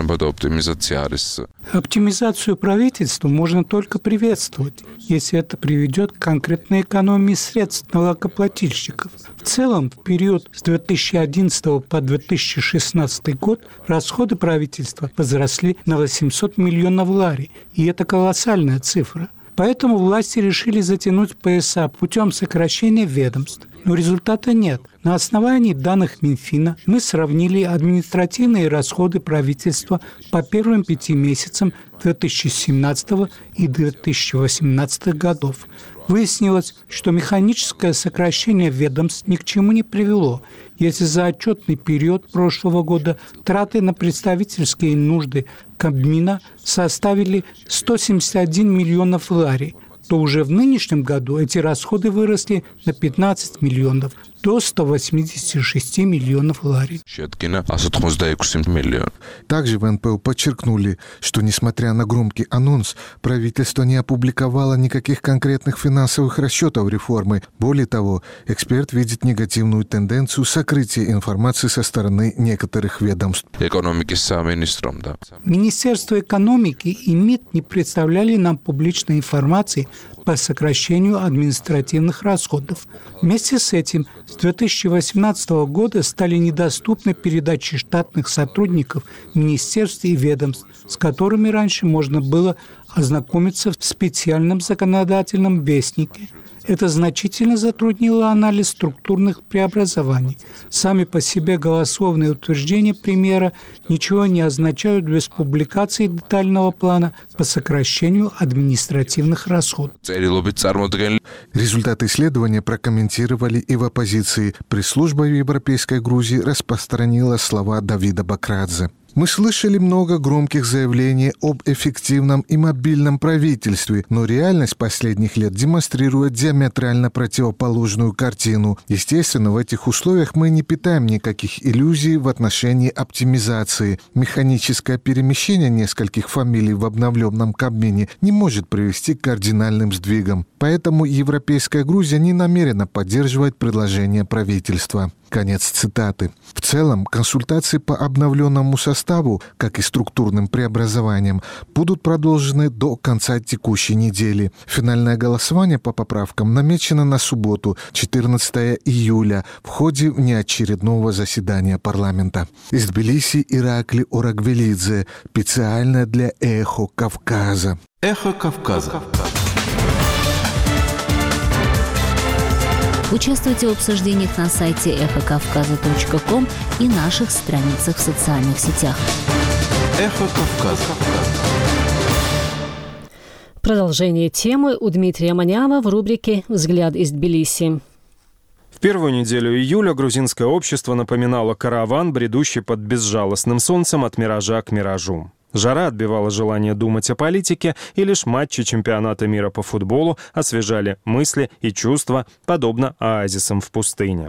Оптимизацию правительства можно только приветствовать, если это приведет к конкретной экономии средств налогоплательщиков. В целом, в период с 2011 по 2016 год расходы правительства возросли на 800 миллионов лари, и это колоссальная цифра. Поэтому власти решили затянуть пояса путем сокращения ведомств. Но результата нет. На основании данных Минфина мы сравнили административные расходы правительства по первым 5 месяцам 2017 и 2018 годов. Выяснилось, что механическое сокращение ведомств ни к чему не привело, если за отчетный период прошлого года траты на представительские нужды Кабмина составили 171 миллионов лари, то уже в нынешнем году эти расходы выросли на 15 миллионов, до 186 миллионов лари. Также в НПО подчеркнули, что, несмотря на громкий анонс, правительство не опубликовало никаких конкретных финансовых расчетов реформы. Более того, эксперт видит негативную тенденцию сокрытия информации со стороны некоторых ведомств. Министерство экономики и МИД не представляли нам публичной информации по сокращению административных расходов. Вместе с этим с 2018 года стали недоступны передачи штатных сотрудников министерств и ведомств, с которыми раньше можно было ознакомиться в специальном законодательном вестнике. Это значительно затруднило анализ структурных преобразований. Сами по себе голословные утверждения премьера ничего не означают без публикации детального плана по сокращению административных расходов. Результаты исследования прокомментировали и в оппозиции. Пресс-служба в Европейской Грузии распространила слова Давида Бакрадзе. Мы слышали много громких заявлений об эффективном и мобильном правительстве, но реальность последних лет демонстрирует диаметрально противоположную картину. Естественно, в этих условиях мы не питаем никаких иллюзий в отношении оптимизации. Механическое перемещение нескольких фамилий в обновленном Кабмине не может привести к кардинальным сдвигам. Поэтому Европейская Грузия не намерена поддерживать предложение правительства. Конец цитаты. В целом, консультации по обновленному составу, как и структурным преобразованиям, будут продолжены до конца текущей недели. Финальное голосование по поправкам намечено на субботу, 14 июля, в ходе внеочередного заседания парламента. Из Тбилиси Ираклий Арагвелидзе, специально для «Эхо Кавказа». Эхо Кавказа. Участвуйте в обсуждениях на сайте эхокавказа.ком и наших страницах в социальных сетях. Эхо Кавказа. Продолжение темы у Дмитрия Манява в рубрике «Взгляд из Тбилиси». В первую неделю июля грузинское общество напоминало караван, бредущий под безжалостным солнцем от миража к миражу. Жара отбивала желание думать о политике, и лишь матчи чемпионата мира по футболу освежали мысли и чувства, подобно оазисам в пустыне.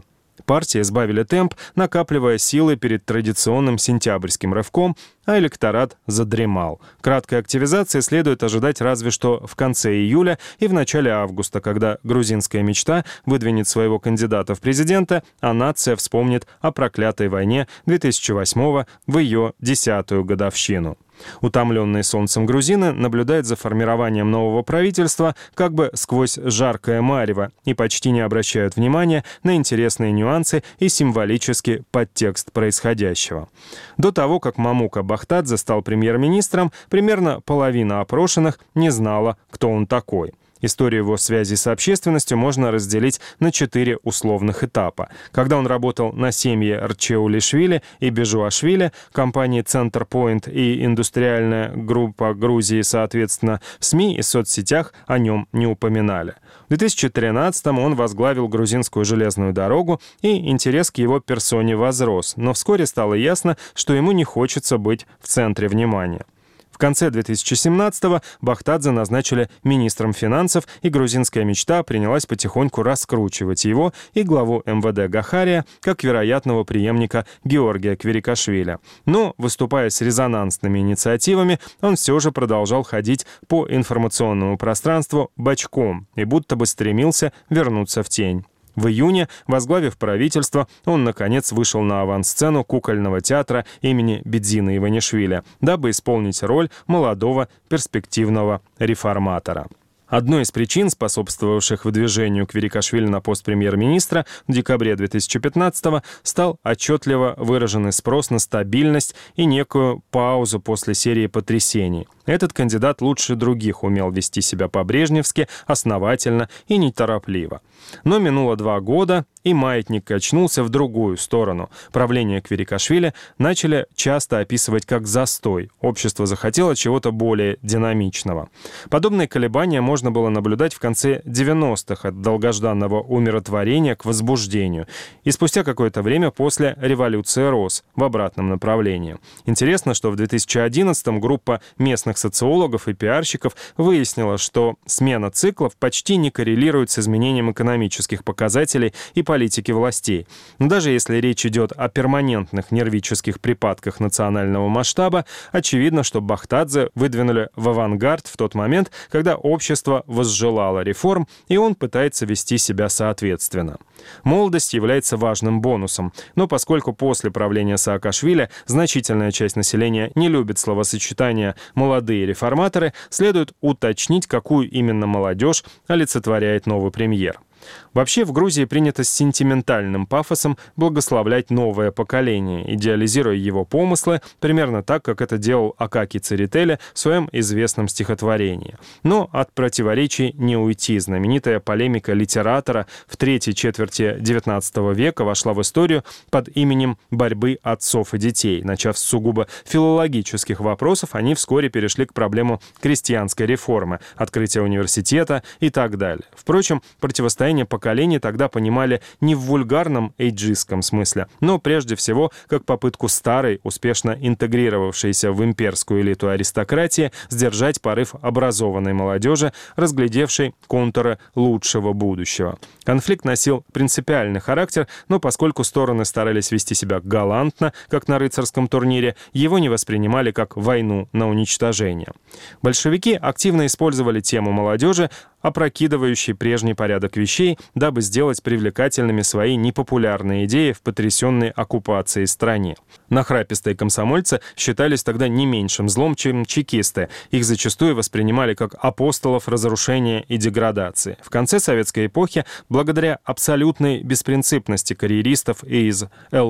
Партии сбавили темп, накапливая силы перед традиционным сентябрьским рывком, а электорат задремал. Краткой активизации следует ожидать разве что в конце июля и в начале августа, когда грузинская мечта выдвинет своего кандидата в президенты, а нация вспомнит о проклятой войне 2008-го в ее 10-ю годовщину. Утомленные солнцем грузины наблюдают за формированием нового правительства как бы сквозь жаркое марево и почти не обращают внимания на интересные нюансы и символический подтекст происходящего. До того, как Мамука Бахтадзе стал премьер-министром, примерно половина опрошенных не знала, кто он такой. Историю его связи с общественностью можно разделить на 4 условных этапа. Когда он работал на семьи Рчеулишвили и Бежуашвили, компании Centerpoint и индустриальная группа Грузии, соответственно, в СМИ и соцсетях о нем не упоминали. В 2013-м он возглавил грузинскую железную дорогу, и интерес к его персоне возрос, но вскоре стало ясно, что ему не хочется быть в центре внимания. В конце 2017-го Бахтадзе назначили министром финансов, и грузинская мечта принялась потихоньку раскручивать его и главу МВД Гахария как вероятного преемника Георгия Кверикашвили. Но, выступая с резонансными инициативами, он все же продолжал ходить по информационному пространству бочком и будто бы стремился вернуться в тень. В июне, возглавив правительство, он, наконец, вышел на авансцену кукольного театра имени Бедзина Иванишвили, дабы исполнить роль молодого перспективного реформатора. Одной из причин, способствовавших выдвижению Кверикашвили на пост премьер-министра в декабре 2015-го, стал отчетливо выраженный спрос на стабильность и некую паузу после серии потрясений. Этот кандидат лучше других умел вести себя по-брежневски, основательно и неторопливо. Но минуло 2 года, и маятник качнулся в другую сторону. Правление Кверикашвили начали часто описывать как застой. Общество захотело чего-то более динамичного. Подобные колебания можно было наблюдать в конце 90-х от долгожданного умиротворения к возбуждению. И спустя какое-то время после революции РОС в обратном направлении. Интересно, что в 2011-м группа местных социологов и пиарщиков выяснила, что смена циклов почти не коррелирует с изменением экономических показателей и политики властей. Но даже если речь идет о перманентных нервических припадках национального масштаба, очевидно, что Бахтадзе выдвинули в авангард в тот момент, когда общество возжелало реформ, и он пытается вести себя соответственно. Молодость является важным бонусом, но поскольку после правления Саакашвили значительная часть населения не любит словосочетание «молодые реформаторы», следует уточнить, какую именно молодежь олицетворяет новый премьер. Вообще в Грузии принято с сентиментальным пафосом благословлять новое поколение, идеализируя его помыслы, примерно так, как это делал Акакий Церетели в своем известном стихотворении. Но от противоречий не уйти. Знаменитая полемика литератора в третьей четверти XIX века вошла в историю под именем борьбы отцов и детей. Начав с сугубо филологических вопросов, они вскоре перешли к проблему крестьянской реформы, открытия университета и так далее. Впрочем, противостояние поколений тогда понимали не в вульгарном эйджистском смысле, но прежде всего как попытку старой, успешно интегрировавшейся в имперскую элиту аристократии, сдержать порыв образованной молодежи, разглядевшей контуры лучшего будущего. Конфликт носил принципиальный характер, но поскольку стороны старались вести себя галантно, как на рыцарском турнире, его не воспринимали как войну на уничтожение. Большевики активно использовали тему молодежи, опрокидывающий прежний порядок вещей, дабы сделать привлекательными свои непопулярные идеи в потрясенной оккупацией стране. Нахрапистые комсомольцы считались тогда не меньшим злом, чем чекисты. Их зачастую воспринимали как апостолов разрушения и деградации. В конце советской эпохи, благодаря абсолютной беспринципности карьеристов из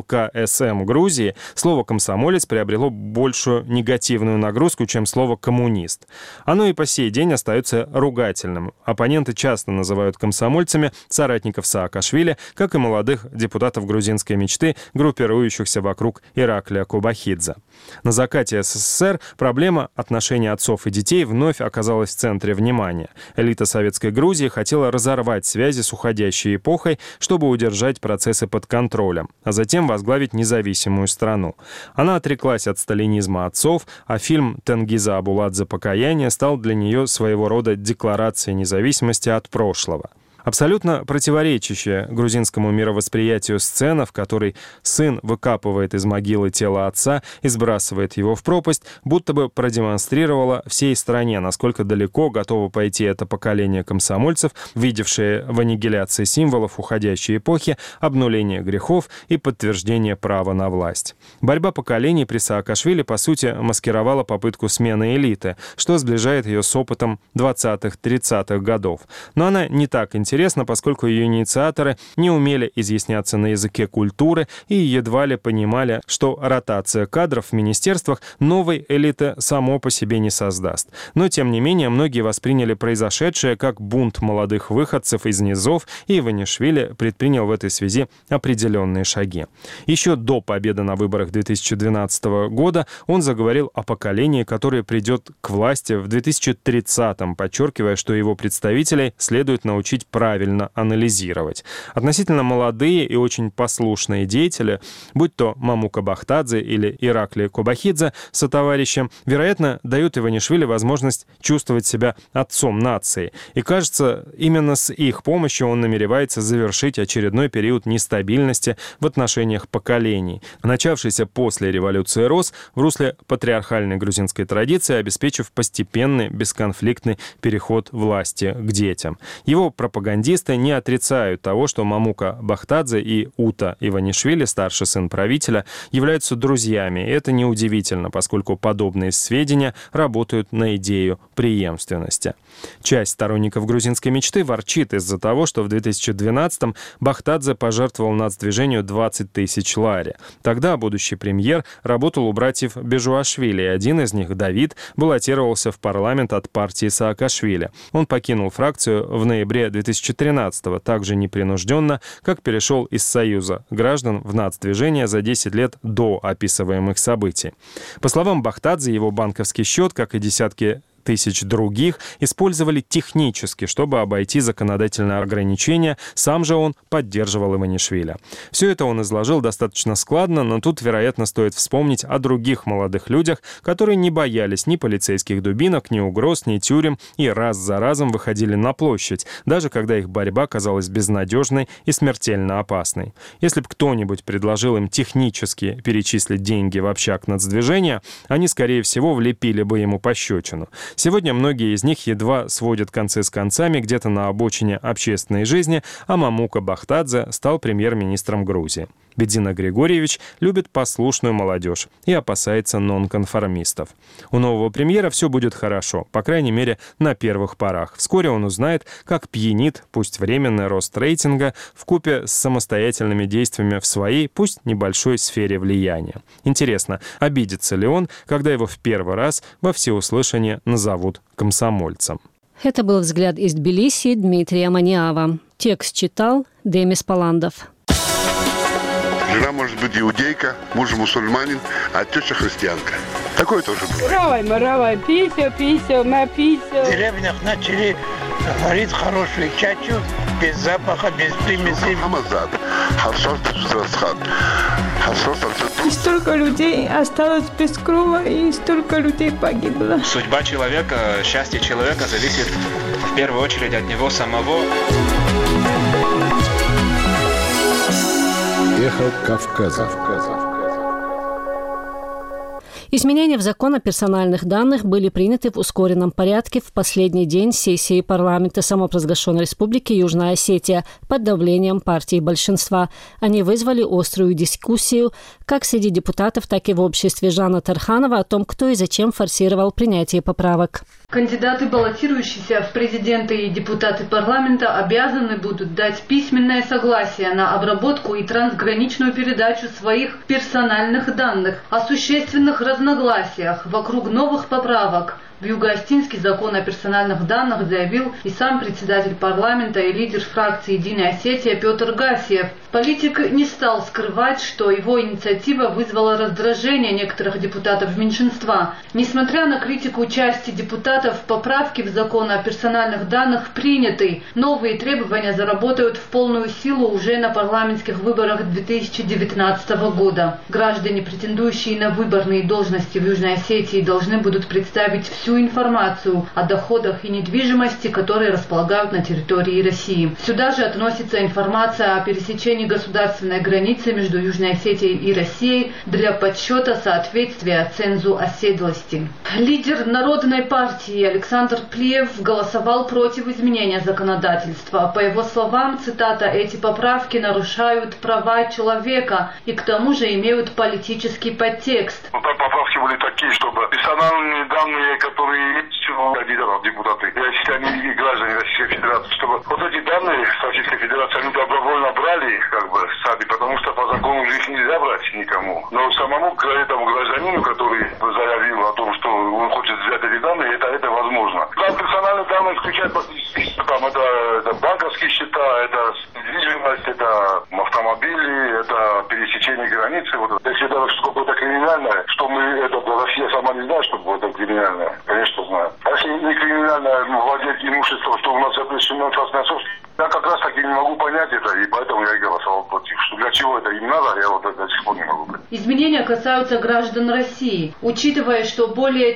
ЛКСМ Грузии, слово «комсомолец» приобрело большую негативную нагрузку, чем слово «коммунист». Оно и по сей день остается ругательным. Оппоненты часто называют комсомольцами соратников Саакашвили, как и молодых депутатов грузинской мечты, группирующихся вокруг Ираклия Кубахидзе. На закате СССР проблема отношений отцов и детей вновь оказалась в центре внимания. Элита советской Грузии хотела разорвать связи с уходящей эпохой, чтобы удержать процессы под контролем, а затем возглавить независимую страну. Она отреклась от сталинизма отцов, а фильм Тенгиза Абуладзе «Покаяние» стал для нее своего рода декларацией независимости от прошлого. Абсолютно противоречащая грузинскому мировосприятию сцена, в которой сын выкапывает из могилы тело отца и сбрасывает его в пропасть, будто бы продемонстрировала всей стране, насколько далеко готово пойти это поколение комсомольцев, видевшее в аннигиляции символов уходящей эпохи обнуление грехов и подтверждение права на власть. Борьба поколений при Саакашвили, по сути, маскировала попытку смены элиты, что сближает ее с опытом 20-30-х годов. Но она не так интересна, поскольку ее инициаторы не умели изъясняться на языке культуры и едва ли понимали, что ротация кадров в министерствах новой элиты само по себе не создаст. Но, тем не менее, многие восприняли произошедшее как бунт молодых выходцев из низов, и Иванишвили предпринял в этой связи определенные шаги. Еще до победы на выборах 2012 года он заговорил о поколении, которое придет к власти в 2030-м, подчеркивая, что его представителей следует научить правильно анализировать. Относительно молодые и очень послушные деятели, будь то Мамука Бахтадзе или Иракли Кобахидзе со товарищем, вероятно, дают Иванишвили возможность чувствовать себя отцом нации. И, кажется, именно с их помощью он намеревается завершить очередной период нестабильности в отношениях поколений, начавшийся после революции РОС в русле патриархальной грузинской традиции, обеспечив постепенный бесконфликтный переход власти к детям. Его пропагандисты не отрицают того, что Мамука Бахтадзе и Ута Иванишвили, старший сын правителя, являются друзьями. И это неудивительно, поскольку подобные сведения работают на идею преемственности. Часть сторонников грузинской мечты ворчит из-за того, что в 2012-м Бахтадзе пожертвовал нацдвижению 20 тысяч лари. Тогда будущий премьер работал у братьев Бежуашвили, и один из них, Давид, баллотировался в парламент от партии Саакашвили. Он покинул фракцию в ноябре 2013-го, так же непринужденно, как перешел из Союза граждан в нацдвижение за 10 лет до описываемых событий. По словам Бахтадзе, его банковский счет, как и десятки тысяч других, использовали технически, чтобы обойти законодательные ограничения. Сам же он поддерживал Иванишвили. Все это он изложил достаточно складно, но тут, вероятно, стоит вспомнить о других молодых людях, которые не боялись ни полицейских дубинок, ни угроз, ни тюрем, и раз за разом выходили на площадь, даже когда их борьба казалась безнадежной и смертельно опасной. Если бы кто-нибудь предложил им технически перечислить деньги в общак нацдвижения, они, скорее всего, влепили бы ему пощечину. Сегодня многие из них едва сводят концы с концами где-то на обочине общественной жизни, а Мамука Бахтадзе стал премьер-министром Грузии. Бедзина Григорьевич любит послушную молодежь и опасается нонконформистов. У нового премьера все будет хорошо, по крайней мере, на первых порах. Вскоре он узнает, как пьянит, пусть временный рост рейтинга, вкупе с самостоятельными действиями в своей, пусть небольшой сфере влияния. Интересно, обидится ли он, когда его в первый раз во всеуслышание назовут комсомольцем? Это был взгляд из Тбилиси Дмитрия Маниава. Текст читал Демис Паландов. Жена может быть иудейка, муж мусульманин, а теща христианка. Такое тоже бывает. Равай, пися, напися. В деревнях начали варить хорошую чачу, без запаха, без примесей. И столько людей осталось без крова, и столько людей погибло. Судьба человека, счастье человека зависит в первую очередь от него самого. Эхо Кавказа. Изменения в закон о персональных данных были приняты в ускоренном порядке в последний день сессии парламента самопровозглашенной республики Южная Осетия под давлением партии большинства. Они вызвали острую дискуссию как среди депутатов, так и в обществе Жана Тарханова о том, кто и зачем форсировал принятие поправок. Кандидаты, баллотирующиеся в президенты и депутаты парламента, обязаны будут дать письменное согласие на обработку и трансграничную передачу своих персональных данных. О существенных разногласиях вокруг новых поправок в Юго-Остинский закон о персональных данных заявил и сам председатель парламента и лидер фракции «Единая Осетия» Петр Гасиев. Политик не стал скрывать, что его инициатива вызвала раздражение некоторых депутатов меньшинства. Несмотря на критику части депутатов, поправки в закон о персональных данных приняты. Новые требования заработают в полную силу уже на парламентских выборах 2019 года. Граждане, претендующие на выборные должности в Южной Осетии, должны будут представить всю всю информацию о доходах и недвижимости, которые располагают на территории России. Сюда же относится информация о пересечении государственной границы между Южной Осетией и Россией для подсчета соответствия цензу оседлости. Лидер Народной партии Александр Плиев голосовал против изменения законодательства. По его словам, цитата, «эти поправки нарушают права человека и к тому же имеют политический подтекст». Поправки были такие, чтобы персональные данные, которые есть у кандидатов в депутаты, если они граждане Российской Федерации, чтобы вот эти данные Российской Федерации они добровольно брали сами, потому что по закону их нельзя брать никому. Но самому этому гражданину, который заявил о том, что он хочет взять эти данные, это возможно. Да, персональные данные включают это банковские счета, это недвижимость, это автомобили, это пересечение границы. Вот. Если даже что-то криминальное, что Россия сама не знает, что это криминальное, конечно, знает. А если не криминальное владеть имуществом, что у нас запрещено частная собственность, я как раз таки не могу понять это, и поэтому я и голосовал против. Что для чего это им надо, я это до сих пор не могу понять. Изменения касаются граждан России. Учитывая, что более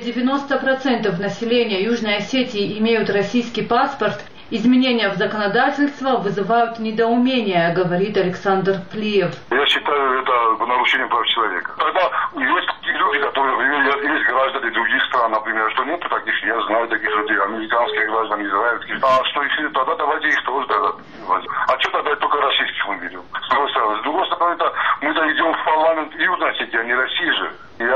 90% населения Южной Осетии имеют российский паспорт, изменения в законодательство вызывают недоумение, говорит Александр Плиев. Я считаю, это нарушение прав человека. Тогда есть такие люди, которые, например, есть граждане других стран, например, что нет таких, я знаю таких людей, американских граждан, израильских. А что если тогда давайте их тоже тогда. А что тогда только российских мы берем? С другой стороны, мы-то идем в парламент Южной Осетии, а не России же.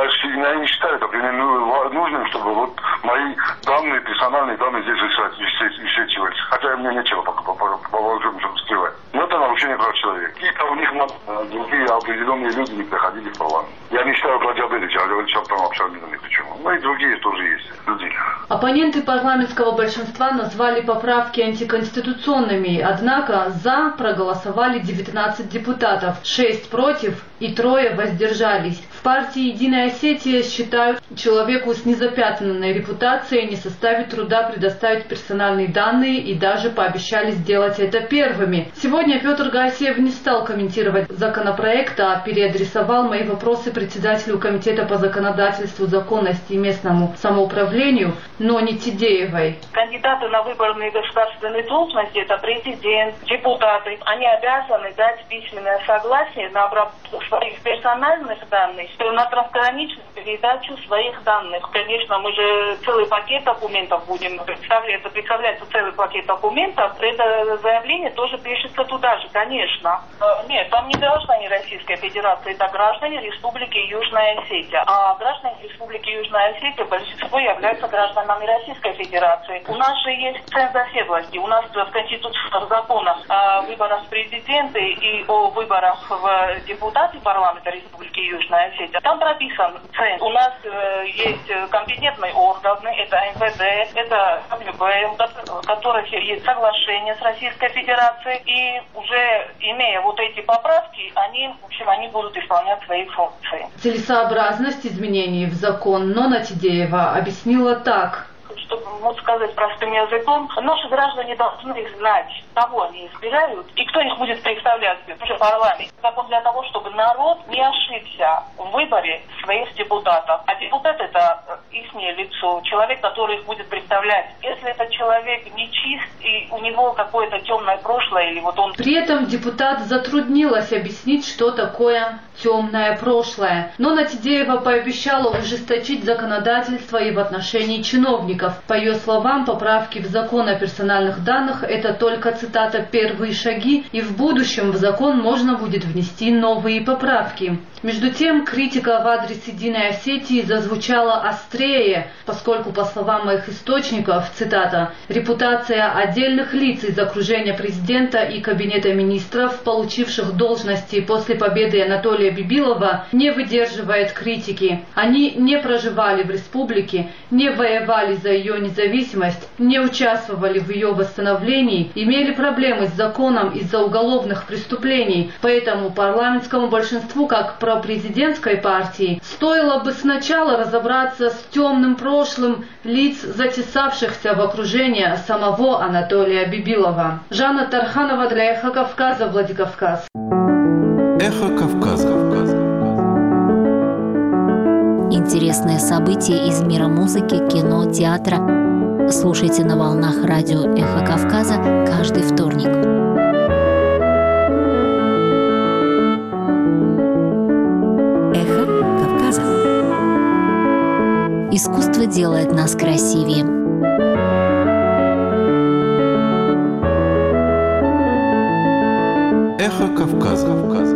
Я не считаю это нужным, чтобы вот мои данные, персональные данные здесь высвечивались. Хотя мне нечего по возможности скрывать. Но это нарушение прав человека. И у них другие определенные люди не приходили в парламент. Я не считаю про Джабелича, а говорю, что там абсолютно ни при чем. Ну и другие тоже есть люди. Оппоненты парламентского большинства назвали поправки антиконституционными, однако за проголосовали 19 депутатов, 6 против и 3 воздержались. В партии «Единая Осетия» считают, человеку с незапятнанной репутацией не составит труда предоставить персональные данные и даже пообещали сделать это первыми. Сегодня Петр Гассиев не стал комментировать законопроект, а переадресовал мои вопросы председателю Комитета по законодательству, законности и местному самоуправлению Ноне Тидеевой. Кандидаты на выборные государственные должности, это президент, депутаты, они обязаны дать письменное согласие на обработку своих персональных данных, на трансграничную передачу своих данных. Конечно, мы же целый пакет документов будем представлять. Это представляется целый пакет документов. Это заявление тоже пишется туда же, конечно. Нет, там не граждане Российской Федерации, это граждане Республики Южная Осетия. А граждане Республики Южная Осетия большинство являются гражданами Российской Федерации. У нас же есть ценз оседлости. У нас в конституционных законах о выборах президента и о выборах в депутаты парламента Республики Южная Осетия. Там прописан ценз. У нас есть компетентные органы, это МВД, это КГБ, у которых есть соглашение с Российской Федерацией. И уже имея вот эти поправки, они будут исполнять свои функции. Целесообразность изменений в закон Нона Тидеева объяснила так. Чтобы сказать простым языком, наши граждане должны знать, кого они избирают и кто их будет представлять в парламенте. Закон для того, чтобы народ не ошибся в выборе своих депутатов. А депутат — это их лицо, человек, который их будет представлять. Если этот человек не чист и у него какое-то темное прошлое, или вот он... При этом депутат затруднилась объяснить, что такое темное прошлое. Нона Тидеева пообещала ужесточить законодательство и в отношении чиновников. По ее словам, поправки в закон о персональных данных – это только, цитата, «первые шаги», и в будущем в закон можно будет внести новые поправки. Между тем, критика в адрес Единой Осетии зазвучала острее, поскольку, по словам моих источников, цитата, «репутация отдельных лиц из окружения президента и кабинета министров, получивших должности после победы Анатолия Бибилова, не выдерживает критики. Они не проживали в республике, не воевали за ее независимость, не участвовали в ее восстановлении, имели проблемы с законом из-за уголовных преступлений. Поэтому парламентскому большинству, как пропрезидентской партии, стоило бы сначала разобраться с темным прошлым лиц, затесавшихся в окружение самого Анатолия Бибилова». Жанна Тарханова для «Эхо Кавказа», Владикавказ. Эхо Кавказа. Интересные события из мира музыки, кино, театра слушайте на волнах радио «Эхо Кавказа» каждый вторник. Эхо Кавказа. Искусство делает нас красивее. Эхо Кавказа.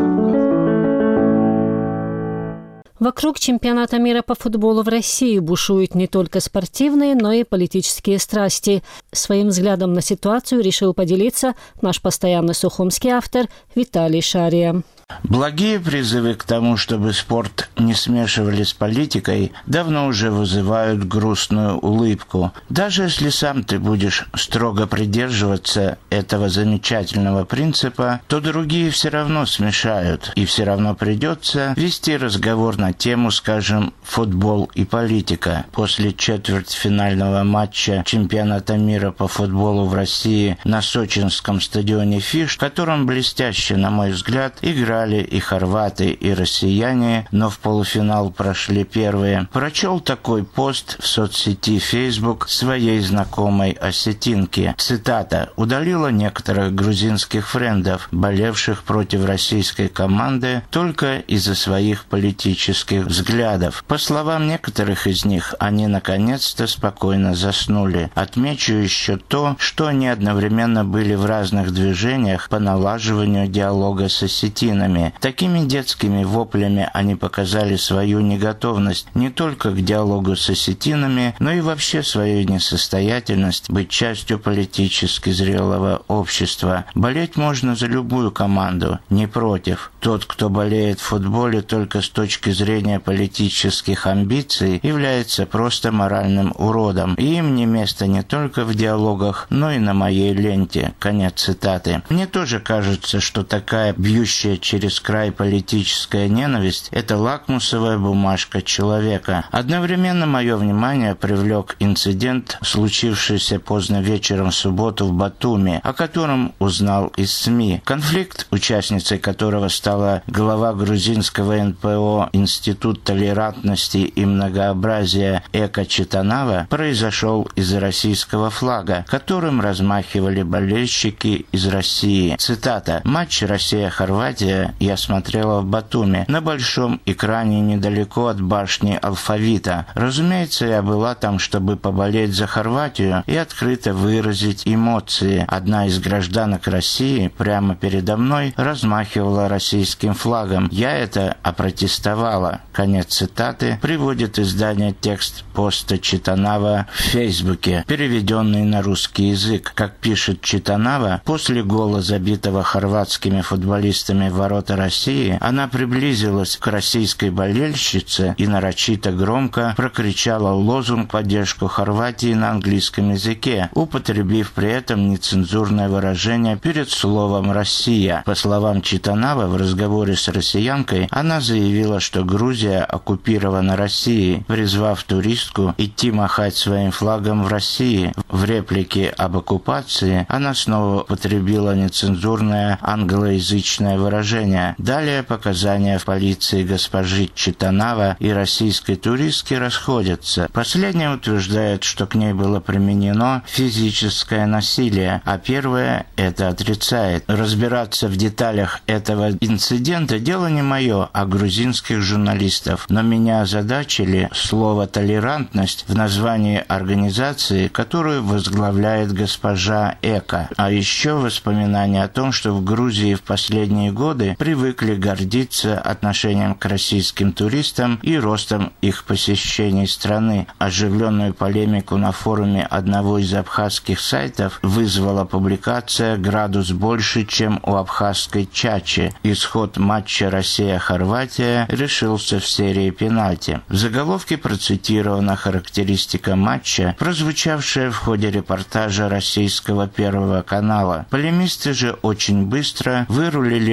Вокруг чемпионата мира по футболу в России бушуют не только спортивные, но и политические страсти. Своим взглядом на ситуацию решил поделиться наш постоянный сухумский автор Виталий Шария. Благие призывы к тому, чтобы спорт не смешивали с политикой, давно уже вызывают грустную улыбку. Даже если сам ты будешь строго придерживаться этого замечательного принципа, то другие все равно смешают, и все равно придется вести разговор на тему, скажем, футбол и политика. После четвертьфинального матча чемпионата мира по футболу в России на сочинском стадионе «Фиш», в котором блестяще, на мой взгляд, играли и хорваты, и россияне, но в полуфинал прошли первые, прочел такой пост в соцсети Facebook своей знакомой осетинки. Цитата: «Удалила некоторых грузинских френдов, болевших против российской команды только из-за своих политических взглядов. По словам некоторых из них, они наконец-то спокойно заснули. Отмечу еще то, что они одновременно были в разных движениях по налаживанию диалога с осетинами. Такими детскими воплями они показали свою неготовность не только к диалогу с осетинами, но и вообще свою несостоятельность быть частью политически зрелого общества. Болеть можно за любую команду, не против. Тот, кто болеет в футболе только с точки зрения политических амбиций, является просто моральным уродом. И им не место не только в диалогах, но и на моей ленте». Конец цитаты. Мне тоже кажется, что такая бьющая через край политическая ненависть – это лакмусовая бумажка человека. Одновременно мое внимание привлек инцидент, случившийся поздно вечером в субботу в Батуми, о котором узнал из СМИ. Конфликт, участницей которого стала глава грузинского НПО «Институт толерантности и многообразия» Эка Читанава, произошел из-за российского флага, которым размахивали болельщики из России. Цитата: «Матч Россия-Хорватия я смотрела в Батуми, на большом экране недалеко от башни Алфавита. Разумеется, я была там, чтобы поболеть за Хорватию и открыто выразить эмоции. Одна из гражданок России прямо передо мной размахивала российским флагом. Я это опротестовала». Конец цитаты. Приводит издание текст поста Читанава в Фейсбуке, переведенный на русский язык. Как пишет Читанава, после гола, забитого хорватскими футболистами в ворота России, она приблизилась к российской болельщице и нарочито громко прокричала лозунг в поддержку Хорватии на английском языке, употребив при этом нецензурное выражение перед словом «Россия». По словам Читанава, в разговоре с россиянкой она заявила, что Грузия оккупирована Россией, призвав туристку идти махать своим флагом в России. В реплике об оккупации она снова употребила нецензурное англоязычное выражение. Далее показания в полиции госпожи Читанава и российской туристки расходятся. Последняя утверждает, что к ней было применено физическое насилие, а первая это отрицает. Разбираться в деталях этого инцидента дело не мое, а грузинских журналистов. Но меня озадачили слово «толерантность» в названии организации, которую возглавляет госпожа Эка. А еще воспоминания о том, что в Грузии в последние годы привыкли гордиться отношением к российским туристам и ростом их посещений страны. Оживленную полемику на форуме одного из абхазских сайтов вызвала публикация «Градус больше, чем у абхазской Чачи. Исход матча Россия-Хорватия решился в серии пенальти». В заголовке процитирована характеристика матча, прозвучавшая в ходе репортажа российского Первого канала. Полемисты же очень быстро вырулили на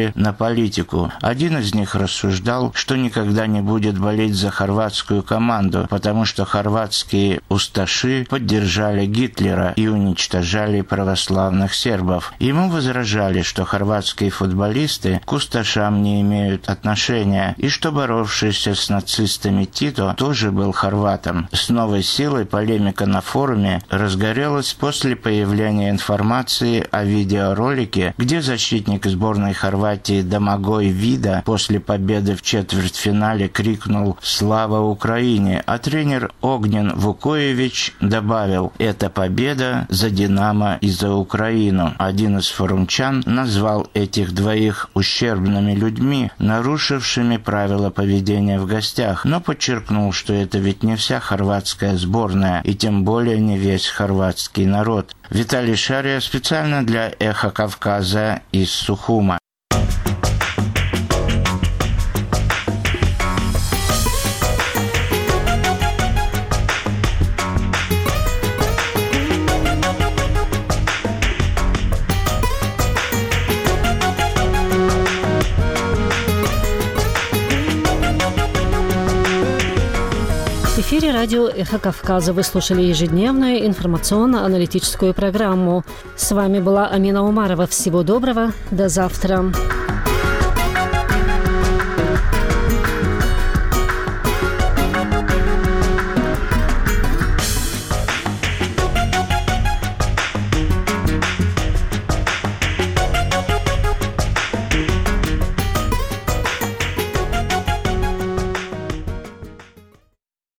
политику. Один из них рассуждал, что никогда не будет болеть за хорватскую команду, потому что хорватские усташи поддержали Гитлера и уничтожали православных сербов. Ему возражали, что хорватские футболисты к усташам не имеют отношения, и что боровшийся с нацистами Тито тоже был хорватом. С новой силой полемика на форуме разгорелась после появления информации о видеоролике, где защитник сборной Хорватии Домагой Вида после победы в четвертьфинале крикнул «Слава Украине!», а тренер Огнен Вукоевич добавил «Это победа за Динамо и за Украину». Один из форумчан назвал этих двоих ущербными людьми, нарушившими правила поведения в гостях, но подчеркнул, что это ведь не вся хорватская сборная, и тем более не весь хорватский народ. Виталий Шария специально для «Эхо Кавказа» из Сухума. В эфире радио «Эхо Кавказа». Вы слушали ежедневную информационно-аналитическую программу. С вами была Амина Умарова. Всего доброго. До завтра.